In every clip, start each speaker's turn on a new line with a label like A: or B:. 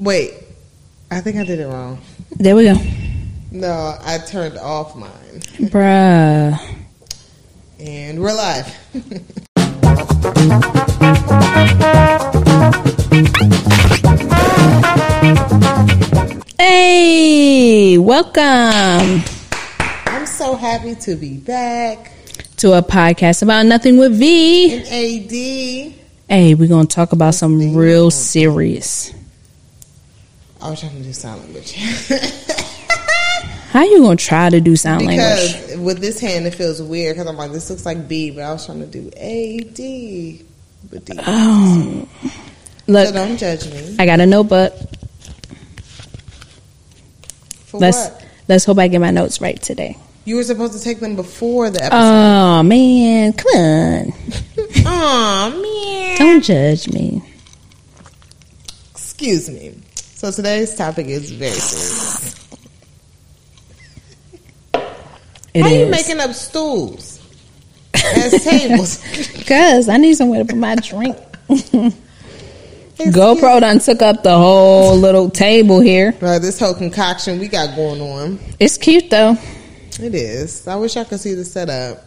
A: Wait, I think I did it wrong.
B: There we go.
A: No, I turned off mine.
B: Bruh.
A: And we're live.
B: Hey, welcome.
A: I'm so happy to be back.
B: To a podcast about nothing with V.
A: And AD.
B: Hey, we're going to talk about something real serious.
A: I was trying to do sign language.
B: How you going to try to do sign language?
A: Because with this hand, it feels weird. Because I'm like, this looks like B, but I was trying to do AD. With D.
B: Oh. Look.
A: So don't judge me.
B: I got a notebook.
A: For what?
B: Let's hope I get my notes right today.
A: You were supposed to take them before the episode.
B: Oh, man. Come on.
A: Oh, man.
B: Don't judge me.
A: Excuse me. So today's topic is very serious. How are you making up stools as tables?
B: Because I need somewhere to put my drink. GoPro done took up the whole little table here.
A: Right, this whole concoction we got going on.
B: It's cute though.
A: It is. I wish I could see the setup.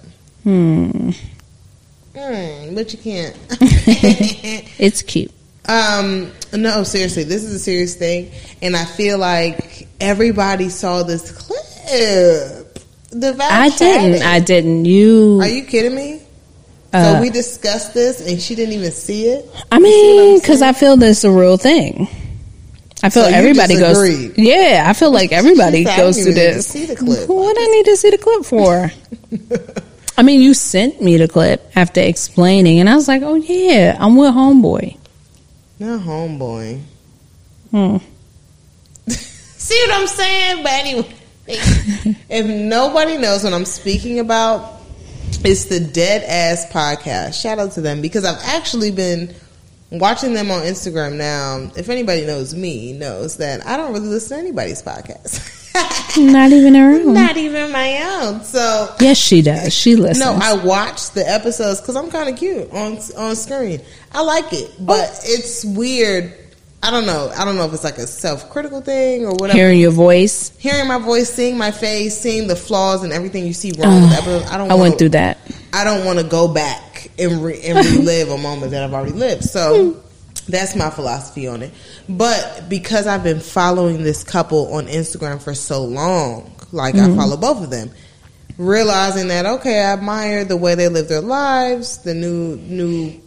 A: But you can't.
B: It's cute.
A: No, seriously, this is a serious thing, and I feel like everybody saw this clip.
B: I didn't. You?
A: Are you kidding me? So we discussed this, and she didn't even see it.
B: I mean, because I feel this is a real thing. I feel everybody goes. Yeah, I feel like everybody goes through this.
A: See the clip.
B: What I need to see the clip for? I mean, you sent me the clip after explaining, and I was like, "Oh yeah, I'm with homeboy."
A: Not homeboy. See what I'm saying? But anyway, if nobody knows what I'm speaking about, it's the Dead Ass Podcast. Shout out to them because I've actually been watching them on Instagram now. If anybody knows me, knows that I don't really listen to anybody's podcast.
B: Not even her own.
A: Not even my own. So
B: yes, she does. She listens.
A: No, I watch the episodes because I'm kind of cute on screen. I like it, but it's weird. I don't know if it's like a self-critical thing or whatever.
B: Hearing your voice,
A: hearing my voice, seeing my face, seeing the flaws and everything you see wrong with the episode. I
B: went through that.
A: I don't want to go back and relive a moment that I've already lived. So that's my philosophy on it. But because I've been following this couple on Instagram for so long, like I follow both of them, realizing that okay, I admire the way they live their lives, the new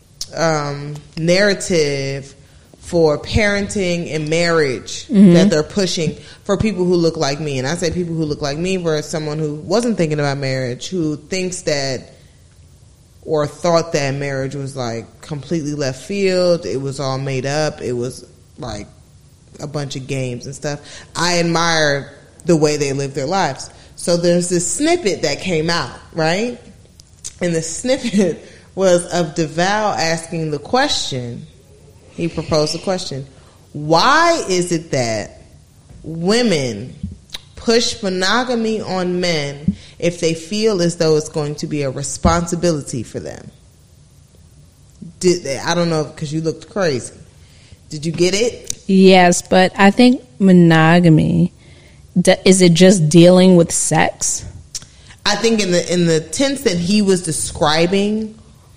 A: narrative for parenting and marriage that they're pushing for people who look like me. And I say people who look like me versus someone who wasn't thinking about marriage, who thinks that or thought that marriage was like completely left field. It was all made up. It was like a bunch of games and stuff. I admire the way they live their lives. So there's this snippet that came out, right? And the snippet was of DeVal asking the question. He proposed the question, why is it that women push monogamy on men if they feel as though it's going to be a responsibility for them? I don't know, because you looked crazy. Did you get it?
B: Yes, but I think monogamy, is it just dealing with sex?
A: I think in the tense that he was describing,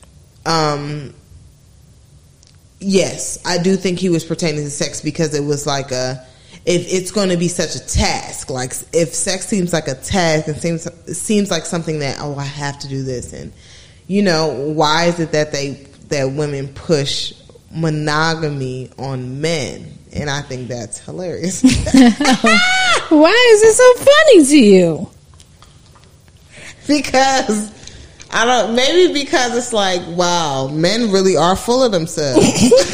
A: yes, I do think he was pertaining to sex because it was like if it's going to be such a task, like if sex seems like a task and seems like something that, oh, I have to do this, and why is it that women push monogamy on men? And I think that's hilarious.
B: Why is it so funny to you?
A: Because maybe because it's like, wow, men really are full of themselves.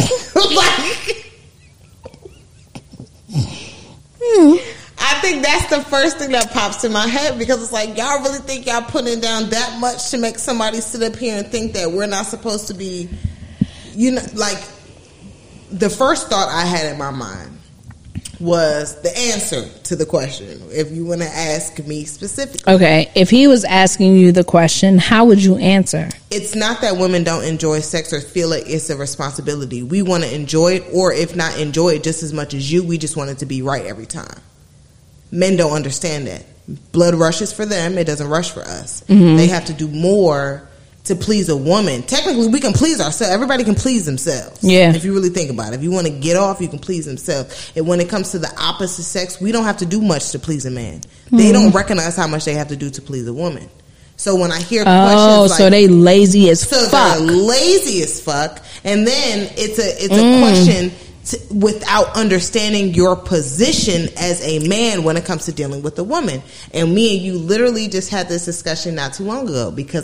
A: I think that's the first thing that pops in my head, because it's like, y'all really think y'all putting down that much to make somebody sit up here and think that we're not supposed to be, like, the first thought I had in my mind was the answer to the question. If you want to ask me specifically.
B: Okay, if he was asking you the question, how would you answer?
A: It's not that women don't enjoy sex or feel like it's a responsibility. We want to enjoy it, or if not enjoy it just as much as you, we just want it to be right every time. Men don't understand that. Blood rushes for them. It doesn't rush for us. Mm-hmm. They have to do more to please a woman. Technically, we can please ourselves. Everybody can please themselves. Yeah. If you really think about it. If you want to get off, you can please themselves. And when it comes to the opposite sex, we don't have to do much to please a man. Mm-hmm. They don't recognize how much they have to do to please a woman. So when I hear questions
B: so they lazy as fuck.
A: They're lazy as fuck. And then it's a question without understanding your position as a man when it comes to dealing with a woman. And me and you literally just had this discussion not too long ago because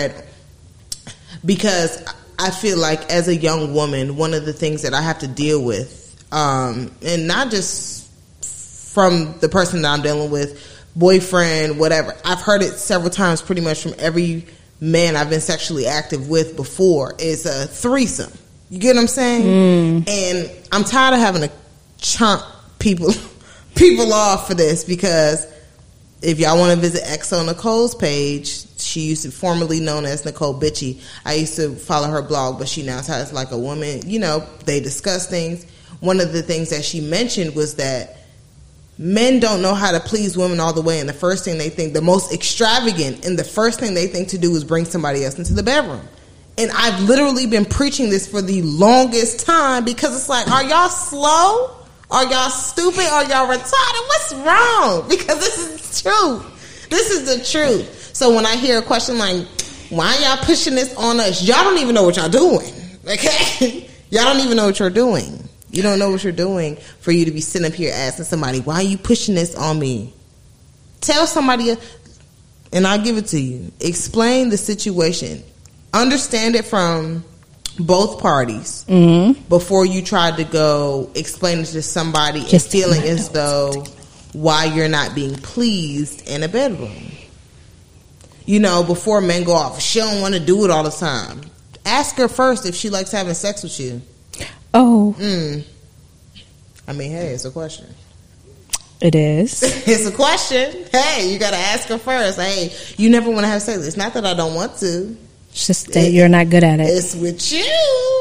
A: I feel like as a young woman, one of the things that I have to deal with, and not just from the person that I'm dealing with, boyfriend, whatever. I've heard it several times pretty much from every man I've been sexually active with before, is a threesome. You get what I'm saying? And I'm tired of having to chomp people off for this, because if y'all want to visit XO Nicole's page, she used to formerly known as Nicole Bitchy. I used to follow her blog, but she now has like a woman, they discuss things. One of the things that she mentioned was that men don't know how to please women all the way, and the first thing they think, the most extravagant, and the first thing they think to do is bring somebody else into the bedroom. And I've literally been preaching this for the longest time, because it's like, are y'all slow? Are y'all stupid? Are y'all retarded? What's wrong? Because this is the truth. This is the truth. So when I hear a question like, why are y'all pushing this on us? Y'all don't even know what y'all doing. Okay? Y'all don't even know what you're doing. You don't know what you're doing for you to be sitting up here asking somebody, why are you pushing this on me? Tell somebody, and I'll give it to you. Explain the situation. Understand it from both parties before you try to go explain it to somebody and feeling as though why you're not being pleased in a bedroom. Before men go off, she don't want to do it all the time. Ask her first if she likes having sex with you.
B: Oh.
A: I mean, hey, it's a question.
B: It is.
A: It's a question. Hey, you got to ask her first. Hey, you never want to have sex. It's not that I don't want to.
B: It's just that you're not good at it.
A: It's with you.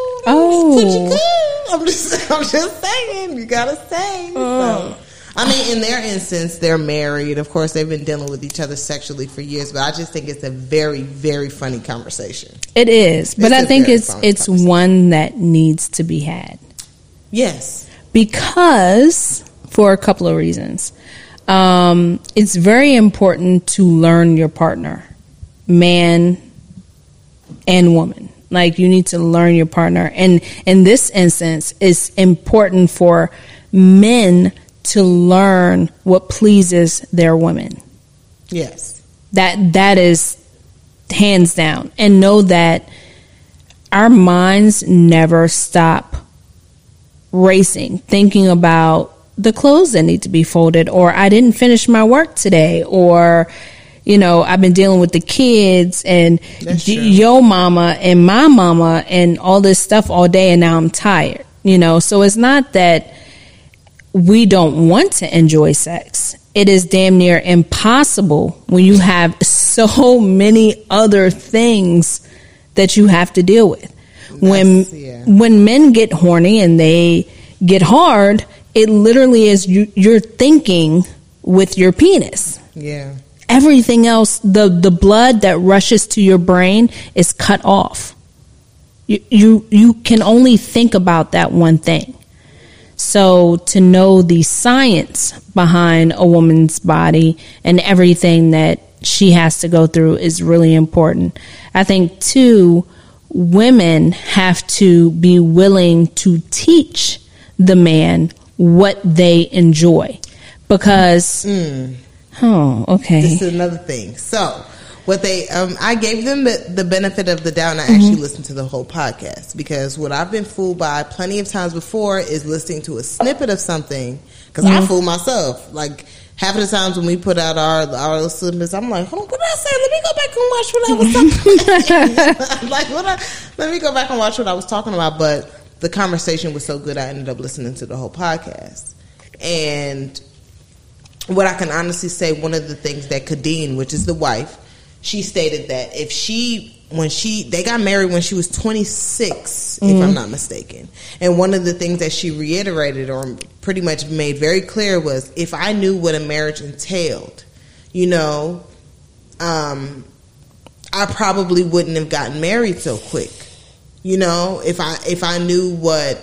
B: Oh.
A: I'm just saying. You got to say. So, I mean, in their instance, they're married. Of course, they've been dealing with each other sexually for years. But I just think it's a very, very funny conversation.
B: It is. But I think it's one that needs to be had.
A: Yes.
B: Because, for a couple of reasons. It's very important to learn your partner. Man and woman. Like, you need to learn your partner. And in this instance, it's important for men to learn what pleases their women.
A: Yes.
B: That is hands down. And know that our minds never stop racing, thinking about the clothes that need to be folded, or I didn't finish my work today, or I've been dealing with the kids and your mama and my mama and all this stuff all day, and now I'm tired. So it's not that we don't want to enjoy sex. It is damn near impossible when you have so many other things that you have to deal with. When men get horny and they get hard, it literally is you're thinking with your penis.
A: Yeah.
B: Everything else, the blood that rushes to your brain is cut off. You can only think about that one thing. So to know the science behind a woman's body and everything that she has to go through is really important. I think, too, women have to be willing to teach the man what they enjoy. Because... Oh, okay.
A: This is another thing. So, what they, I gave them the benefit of the doubt, and I actually listened to the whole podcast, because what I've been fooled by plenty of times before is listening to a snippet of something, because I fool myself. Like, half of the times when we put out our snippets, I'm like, hold on, what did I say? Let me go back and watch what I was talking about. Let me go back and watch what I was talking about. But the conversation was so good, I ended up listening to the whole podcast. And what I can honestly say, one of the things that Kadeen, which is the wife, she stated that they got married when she was 26, if I'm not mistaken. And one of the things that she reiterated or pretty much made very clear was, if I knew what a marriage entailed, I probably wouldn't have gotten married so quick. If I knew what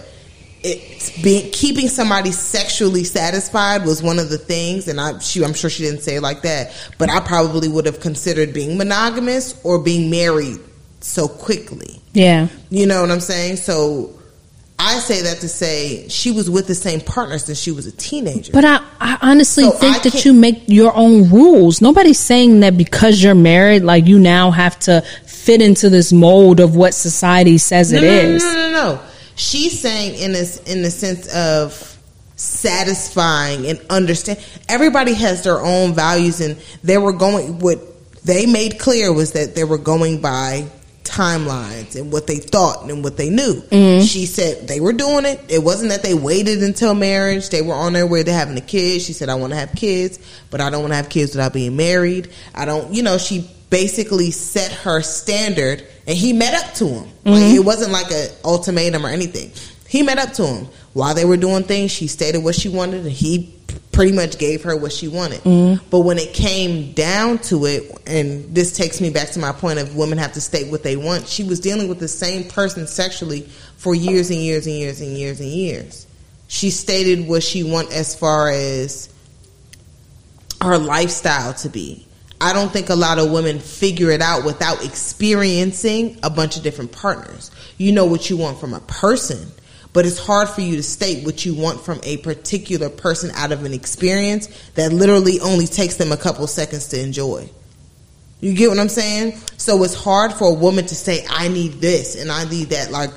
A: keeping somebody sexually satisfied was one of the things, and I'm sure she didn't say it like that, but I probably would have considered being monogamous or being married so quickly.
B: Yeah.
A: You know what I'm saying? So I say that to say she was with the same partner since she was a teenager.
B: But I honestly think that you make your own rules. Nobody's saying that because you're married, like, you now have to fit into this mold of what society says it is.
A: No. She's saying in the sense of satisfying and understand. Everybody has their own values, and what they made clear was that they were going by timelines and what they thought and what they knew. She said they were doing it. It wasn't that they waited until marriage. They were on their way to having a kid. She said, I want to have kids, but I don't want to have kids without being married. She basically set her standard, and he met up to him. It wasn't like an ultimatum or anything. He met up to him. While they were doing things, she stated what she wanted, and he pretty much gave her what she wanted. But when it came down to it, and this takes me back to my point of women have to state what they want, she was dealing with the same person sexually for years and years and years and years and years. She stated what she want as far as her lifestyle to be. I don't think a lot of women figure it out without experiencing a bunch of different partners. You know what you want from a person, but it's hard for you to state what you want from a particular person out of an experience that literally only takes them a couple seconds to enjoy. You get what I'm saying? So it's hard for a woman to say, I need this and I need that. Like,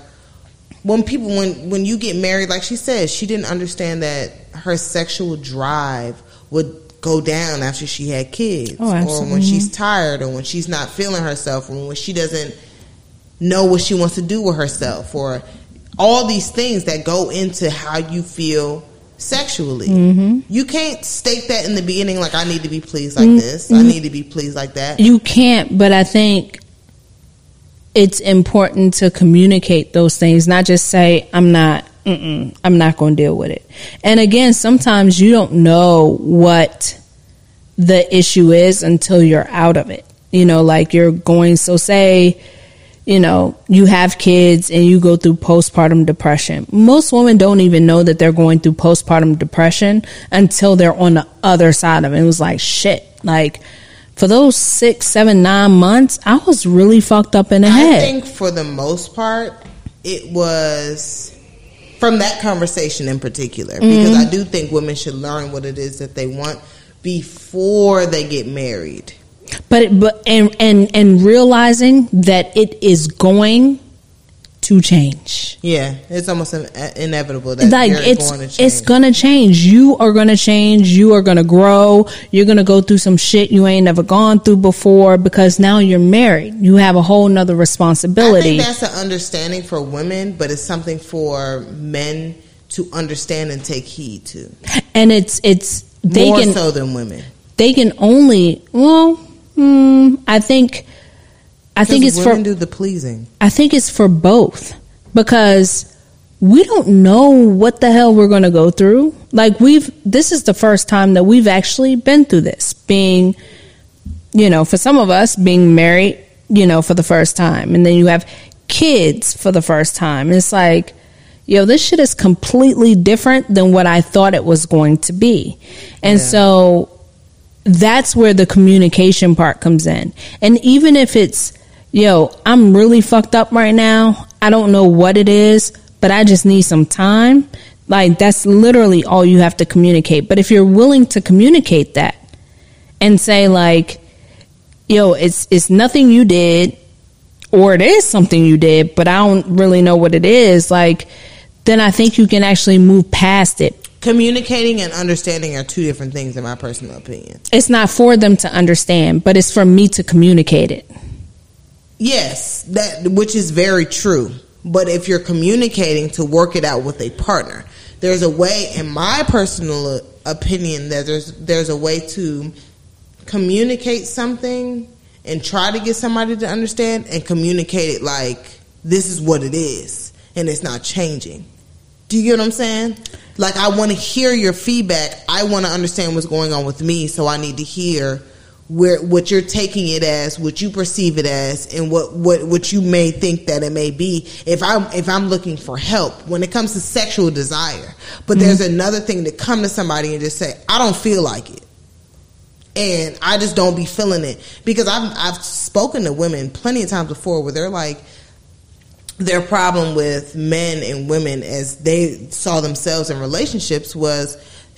A: when you get married, like she said, she didn't understand that her sexual drive would go down after she had kids, or when she's tired, or when she's not feeling herself, or when she doesn't know what she wants to do with herself, or all these things that go into how you feel sexually. You can't state that in the beginning, like, I need to be pleased like this, I need to be pleased like that.
B: You can't, but I think it's important to communicate those things, not just say, I'm not going to deal with it. And again, sometimes you don't know what the issue is until you're out of it. Like say, you have kids and you go through postpartum depression. Most women don't even know that they're going through postpartum depression until they're on the other side of it. It was like, shit, like, for those 6, 7, 9 months, I was really fucked up in the head.
A: I think for the most part, it was from that conversation in particular, because I do think women should learn what it is that they want before they get married. But
B: realizing that it is going to change.
A: Yeah, it's almost inevitable that
B: it's going to change. You are going to change. You are going to grow. You're going to go through some shit you ain't never gone through before, because now you're married. You have a whole nother responsibility.
A: I think that's an understanding for women, but it's something for men to understand and take heed to.
B: And it's
A: more so than women.
B: They can only I think it's
A: women do the pleasing.
B: I think it's for both, because we don't know what the hell we're going to go through. Like, this is the first time that we've actually been through this, being, for some of us, being married, for the first time, and then you have kids for the first time. And it's like, this shit is completely different than what I thought it was going to be. And so that's where the communication part comes in. And even if it's, I'm really fucked up right now, I don't know what it is, but I just need some time. Like, that's literally all you have to communicate. But if you're willing to communicate that and say, like, it's nothing you did, or it is something you did, but I don't really know what it is, like, then I think you can actually move past it.
A: Communicating and understanding are two different things, in my personal opinion.
B: It's not for them to understand, but it's for me to communicate it.
A: Yes, which is very true. But if you're communicating to work it out with a partner, there's a way, in my personal opinion, that there's a way to communicate something and try to get somebody to understand, and communicate it like this is what it is and it's not changing. Do you get what I'm saying? Like, I want to hear your feedback. I want to understand what's going on with me, so I need to hear what you're taking it as, what you perceive it as, and what you may think that it may be. If I'm looking for help when it comes to sexual desire, but there's another thing to come to somebody and just say, I don't feel like it, and I just don't be feeling it. Because I've spoken to women plenty of times before where they're like, their problem with men and women as they saw themselves in relationships was,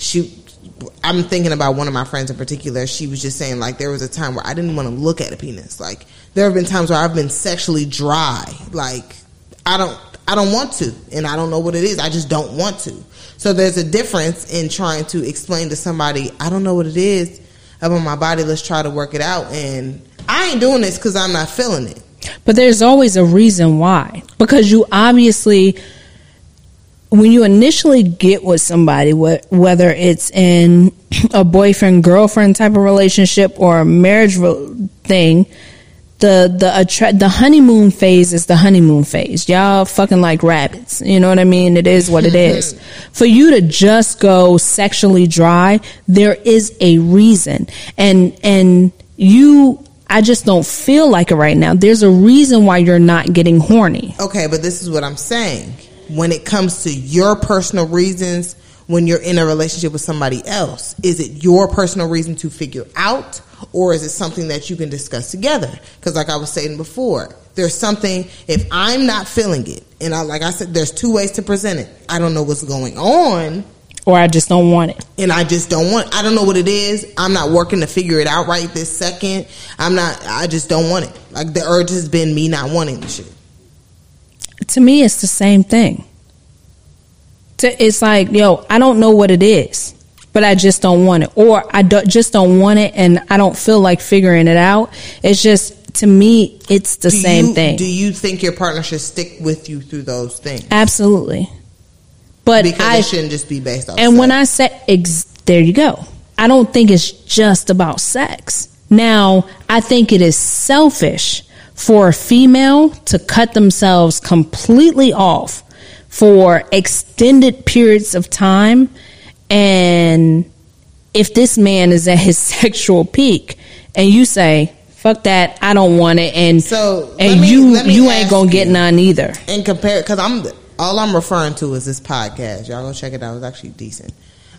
A: I'm thinking about one of my friends in particular. She was just saying, like, there was a time where I didn't want to look at a penis. Like, there have been times where I've been sexually dry. Like, I don't want to, and I don't know what it is. I just don't want to. So there's a difference in trying to explain to somebody, I don't know what it is about my body. Let's try to work it out. And I ain't doing this because I'm not feeling it.
B: But there's always a reason why. Because you obviously, when you initially get with somebody, whether it's in a boyfriend-girlfriend type of relationship or a marriage thing, the honeymoon phase is the honeymoon phase. Y'all fucking like rabbits. You know what I mean? It is what it is. For you to just go sexually dry, there is a reason. And I just don't feel like it right now. There's a reason why you're not getting horny.
A: Okay, but this is what I'm saying. When it comes to your personal reasons, when you're in a relationship with somebody else, is it your personal reason to figure out, or is it something that you can discuss together? Because like I was saying before, there's something, if I'm not feeling it, and like I said, there's two ways to present it. I don't know what's going on,
B: or I just don't want it.
A: And I just don't want it. I don't know what it is. I'm not working to figure it out right this second. I just don't want it. Like, the urge has been me not wanting the shit.
B: To me, it's the same thing. It's like, yo, I don't know what it is, but I just don't want it. Or just don't want it, and I don't feel like figuring it out. It's just, to me, it's the same thing.
A: Do you think your partner should stick with you through those things?
B: Absolutely. But
A: because it shouldn't just be based off
B: and
A: sex.
B: When I say, there you go. I don't think it's just about sex. Now, I think it is selfish for a female to cut themselves completely off for extended periods of time. And if this man is at his sexual peak and you say, fuck that, I don't want it, and you ain't gonna get none either.
A: And compare, because all I'm referring to is this podcast. Y'all go check it out. It's actually decent.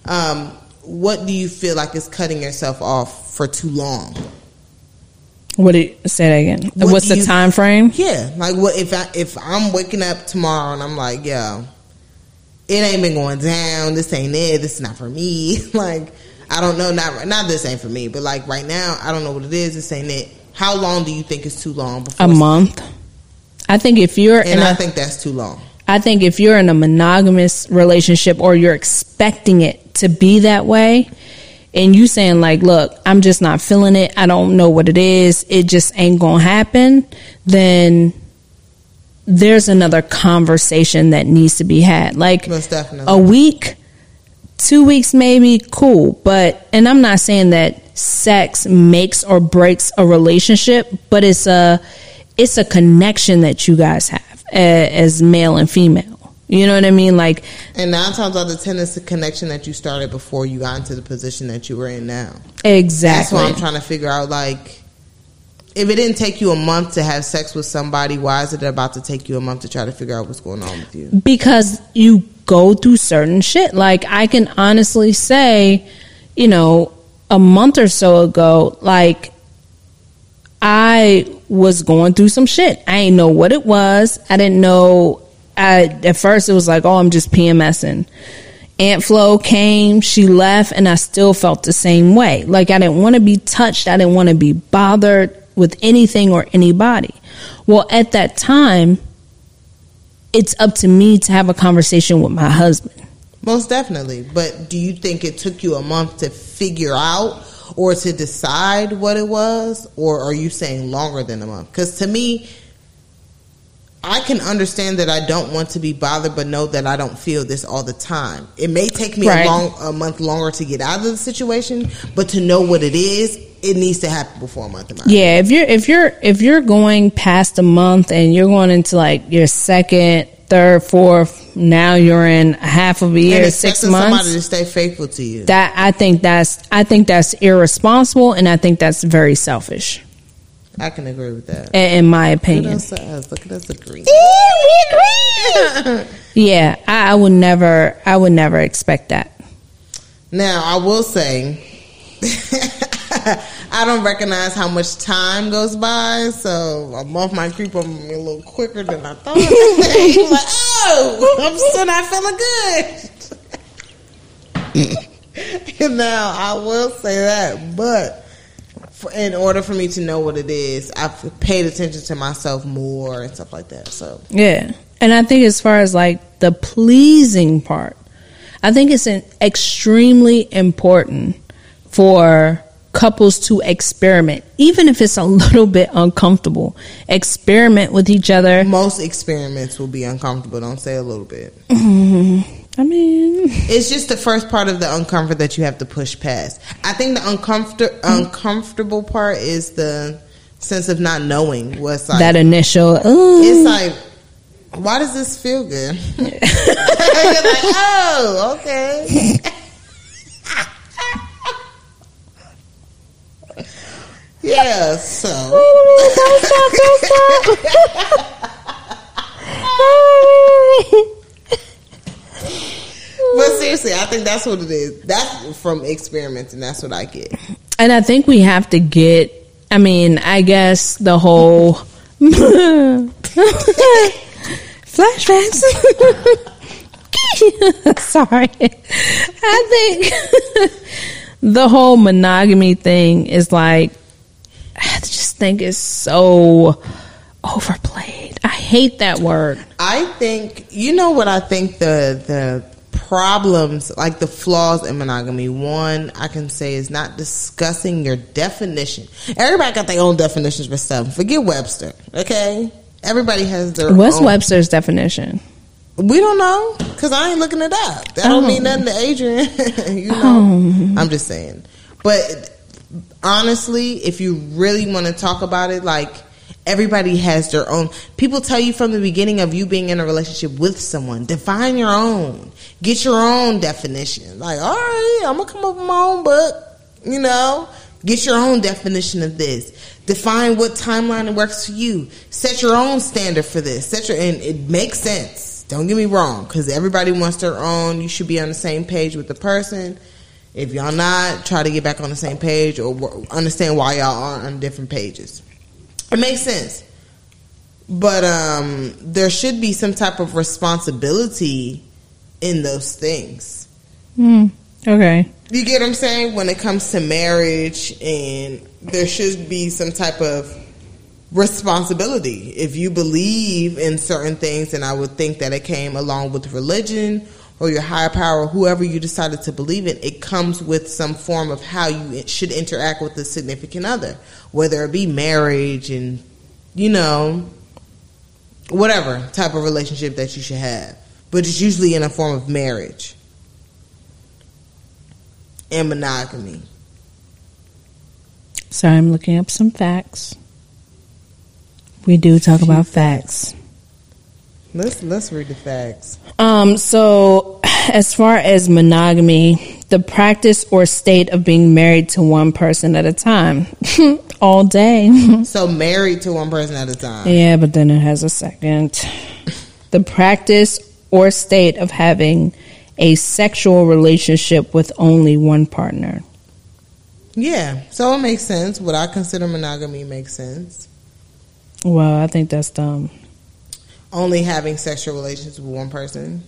A: What do you feel like is cutting yourself off for too long?
B: What do you say that again? What's the time frame?
A: Yeah, like what if I'm waking up tomorrow and I'm like, yo, it ain't been going down. This ain't it. This is not for me. Like, I don't know. Not this ain't for me. But like right now, I don't know what it is. This ain't it. How long do you think is too long?
B: A month. I think if you're
A: I think that's too long.
B: I think if you're in a monogamous relationship or you're expecting it to be that way, and you saying like, look, I'm just not feeling it, I don't know what it is, it just ain't gonna happen, then there's another conversation that needs to be had. Like,
A: most definitely.
B: A week, 2 weeks maybe, cool. And I'm not saying that sex makes or breaks a relationship, but it's a connection that you guys have as male and female. You know what I mean? Like, and 9 times out of 10, it's a connection that you started before you got into the position that you were in now. Exactly.
A: That's why I'm trying to figure out, like, if it didn't take you a month to have sex with somebody, why is it about to take you a month to try to figure out what's going on with you?
B: Because you go through certain shit. Like, I can honestly say, you know, a month or so ago, like, I was going through some shit. I didn't know what it was. I didn't know. At first it was like, oh, I'm just PMSing. Aunt Flo came, she left, and I still felt the same way. Like, I didn't want to be touched. I didn't want to be bothered with anything or anybody. Well, at that time, it's up to me to have a conversation with my husband.
A: Most definitely. But do you think it took you a month to figure out or to decide what it was? Or are you saying longer than a month? Because to me, I can understand that I don't want to be bothered, but know that I don't feel this all the time. It may take me a month longer to get out of the situation, but to know what it is, it needs to happen before a month.
B: Yeah, if you're going past a month and you're going into like your second, third, fourth, now you're in half of a year,
A: and
B: 6 months.
A: Somebody to stay faithful to you.
B: That I think that's irresponsible, and I think that's very selfish.
A: I can agree with that.
B: In my opinion.
A: Look at us agree.
B: We agree. Yeah, I would never expect that.
A: Now, I will say, I don't recognize how much time goes by, so a month might creep up me a little quicker than I thought. Like, oh, I'm still not feeling good. Now, I will say that, but in order for me to know what it is, I've paid attention to myself more and stuff like that. So
B: yeah, and I think as far as like the pleasing part, I think it's extremely important for couples to experiment, even if it's a little bit uncomfortable. Experiment with each other.
A: Most experiments will be uncomfortable. Don't say a little bit.
B: I mean,
A: it's just the first part of the uncomfort that you have to push past. I think the uncomfortable part is the sense of not knowing what's like.
B: That initial,
A: it's like, why does this feel good? You're like, oh, okay. Yeah, so.
B: Don't stop.
A: But seriously, I think that's what it is. That's from experimenting. That's what I get.
B: And I think we have to get, I mean, I guess the whole flashbacks. Sorry. I think the whole monogamy thing is like, I just think it's so overplayed. I hate that word.
A: I think, you know what I think the problems, like the flaws in monogamy, one I can say is not discussing your definition. Everybody got their own definitions for stuff. Forget Webster, okay? Everybody has their
B: What's
A: own.
B: Webster's definition?
A: We don't know, because I ain't looking it up. That don't mean nothing to Adrian. You know, I'm just saying. But honestly, if you really want to talk about it, like, everybody has their own. People tell you from the beginning of you being in a relationship with someone, define your own. Get your own definition. Like, all right, I'm going to come up with my own book. You know, get your own definition of this. Define what timeline it works for you. Set your own standard for this. And it makes sense. Don't get me wrong, because everybody wants their own. You should be on the same page with the person. If y'all not, try to get back on the same page or understand why y'all are on different pages. It makes sense. But there should be some type of responsibility in those things.
B: Okay.
A: You get what I'm saying? When it comes to marriage, and there should be some type of responsibility. If you believe in certain things, and I would think that it came along with religion or your higher power, whoever you decided to believe in, it comes with some form of how you should interact with the significant other, whether it be marriage and, you know, whatever type of relationship that you should have. But it's usually in a form of marriage and monogamy.
B: So I'm looking up some facts. We do talk about facts.
A: Let's read the facts.
B: So as far as monogamy, the practice or state of being married to one person at a time all day.
A: So married to one person at a time.
B: Yeah, but then it has a second. The practice or state of having a sexual relationship with only one partner.
A: Yeah, so it makes sense. What I consider monogamy makes sense.
B: Well, I think that's dumb.
A: Only having sexual relations with one person.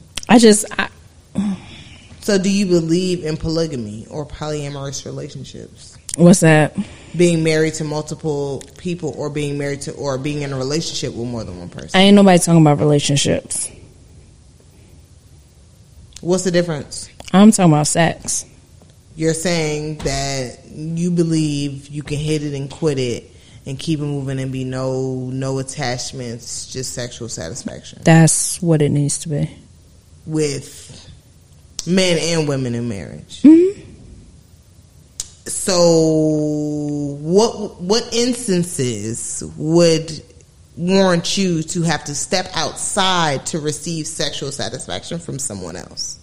A: So do you believe in polygamy or polyamorous relationships?
B: What's that?
A: Being married to multiple people, or being married to, or being in a relationship with more than one person.
B: Ain't nobody talking about relationships.
A: What's the difference?
B: I'm talking about sex.
A: You're saying that you believe you can hit it and quit it, and keep it moving and be no attachments, just sexual satisfaction.
B: That's what it needs to be.
A: With men and women in marriage.
B: Mm-hmm.
A: So what instances would warrant you to have to step outside to receive sexual satisfaction from someone else?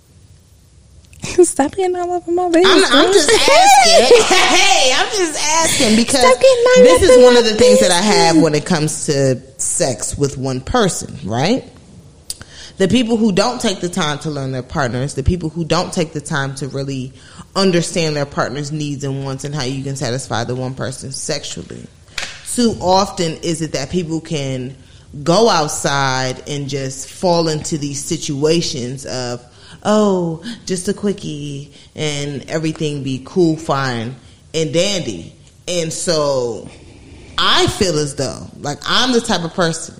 B: Stop getting all over my baby.
A: I'm just asking. Hey, I'm just asking because this is one of the things that I have when it comes to sex with one person, right? The people who don't take the time to learn their partners, the people who don't take the time to really understand their partner's needs and wants and how you can satisfy the one person sexually. Too often is it that people can go outside and just fall into these situations of, oh, just a quickie and everything be cool, fine, and dandy. And so I feel as though, like, I'm the type of person,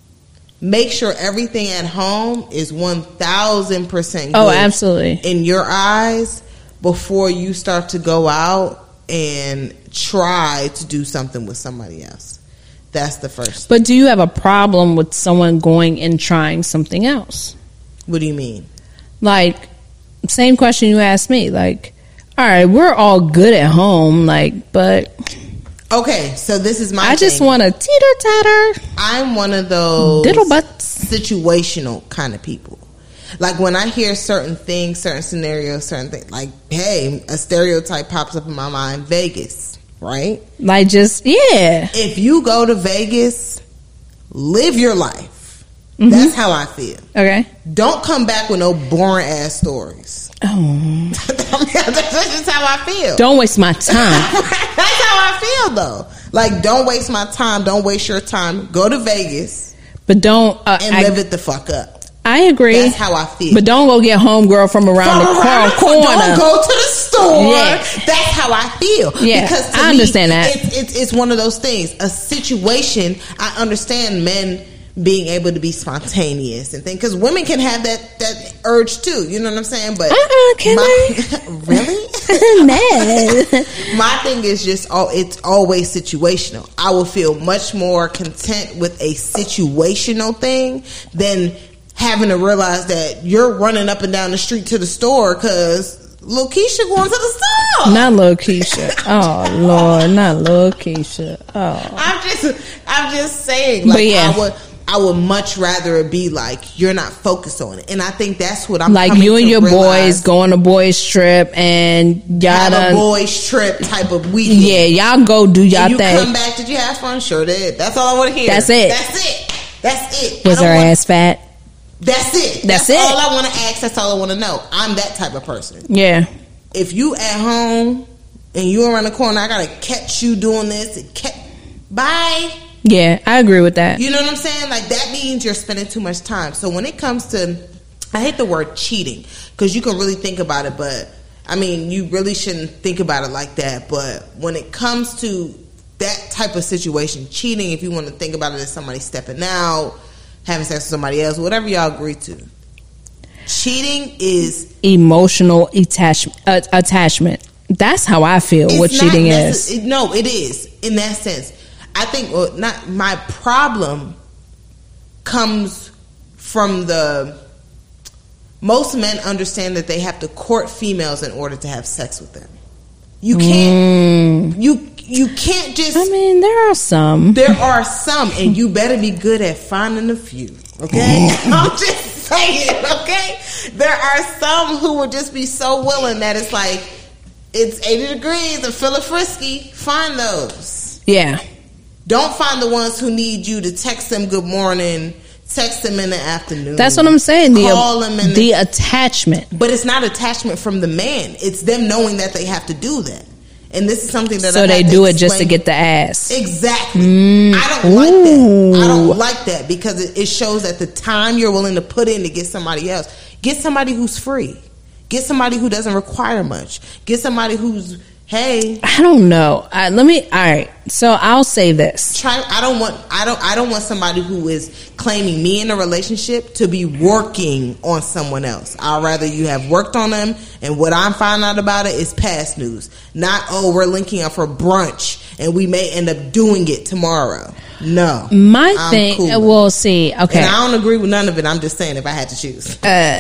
A: make sure everything at home is 1,000% good.
B: Oh, absolutely.
A: In your eyes before you start to go out and try to do something with somebody else. That's the first.
B: But do you have a problem with someone going and trying something else?
A: What do you mean? Like,
B: same question you asked me. Like, all right, we're all good at home, like, but...
A: Okay, so this is my
B: I just want a teeter-totter.
A: I'm one of those
B: diddle butts,
A: situational kind of people. Like, when I hear certain things, certain scenarios, certain things, like, hey, a stereotype pops up in my mind, Vegas, right?
B: Like, just, yeah.
A: If you go to Vegas, live your life. Mm-hmm. That's how I feel.
B: Okay.
A: Don't come back with no boring ass stories.
B: Oh.
A: That's just how I feel.
B: Don't waste my time.
A: That's how I feel, though. Like, don't waste my time. Don't waste your time. Go to Vegas.
B: But don't...
A: and live it the fuck up.
B: I agree.
A: That's how I feel.
B: But don't go get homegirl from around the corner.
A: Don't go to the store. Yeah. That's how I feel.
B: Yeah,
A: because to
B: I understand
A: me,
B: that.
A: It's one of those things. A situation, I understand men being able to be spontaneous and things, because women can have that urge too. You know what I'm saying? But
B: can I?
A: Really?
B: No.
A: My thing is just it's always situational. I will feel much more content with a situational thing than having to realize that you're running up and down the street to the store because Lil Keisha going to the store.
B: Not Lil Keisha. Oh Lord, not Lil Keisha. Oh,
A: I'm just saying. Like,
B: but yeah.
A: I would much rather it be like you're not focused on it, and I think that's what I'm
B: like. You and your boys go on a boys trip, and y'all
A: have a boys trip type of weekend.
B: Yeah, y'all go do y'all thing.
A: You come back. Did you have fun? Sure did. That's all I want to hear.
B: That's it.
A: That's it.
B: Was her ass fat?
A: That's it. That's it. All I want to ask. That's all I want to know. I'm that type of person.
B: Yeah.
A: If you at home and you around the corner, I gotta catch you doing this. Bye.
B: Yeah, I agree with that.
A: You know what I'm saying? Like, that means you're spending too much time. So when it comes to, I hate the word cheating because you can really think about it, but I mean, you really shouldn't think about it like that. But when it comes to that type of situation, cheating, if you want to think about it as somebody stepping out, having sex with somebody else, whatever y'all agree to, cheating is emotional
B: attachment. That's how I feel what cheating is.
A: No, it is in that sense. I think not my problem comes from most men understand that they have to court females in order to have sex with them. You can't you can't just.
B: I mean, there are some,
A: and you better be good at finding a few. Okay, I'm just saying. Okay, there are some who would just be so willing that it's like it's 80 degrees and feeling frisky. Find those.
B: Yeah.
A: Don't find the ones who need you to text them good morning, text them in the afternoon.
B: That's what I'm saying.
A: Call them in
B: the attachment.
A: But it's not attachment from the man. It's them knowing that they have to do that. And this is something that
B: so they do it just to get the ass.
A: Exactly. I don't like that. I don't like that because it shows that the time you're willing to put in to get somebody else. Get somebody who's free. Get somebody who doesn't require much. Get somebody who's, hey,
B: I don't know. All right. So I'll say this.
A: I don't want somebody who is claiming me in a relationship to be working on someone else. I'd rather you have worked on them, and what I'm finding out about it is past news. Not, we're linking up for brunch and we may end up doing it tomorrow. No.
B: My thing, we'll see. Okay.
A: And I don't agree with none of it. I'm just saying if I had to choose.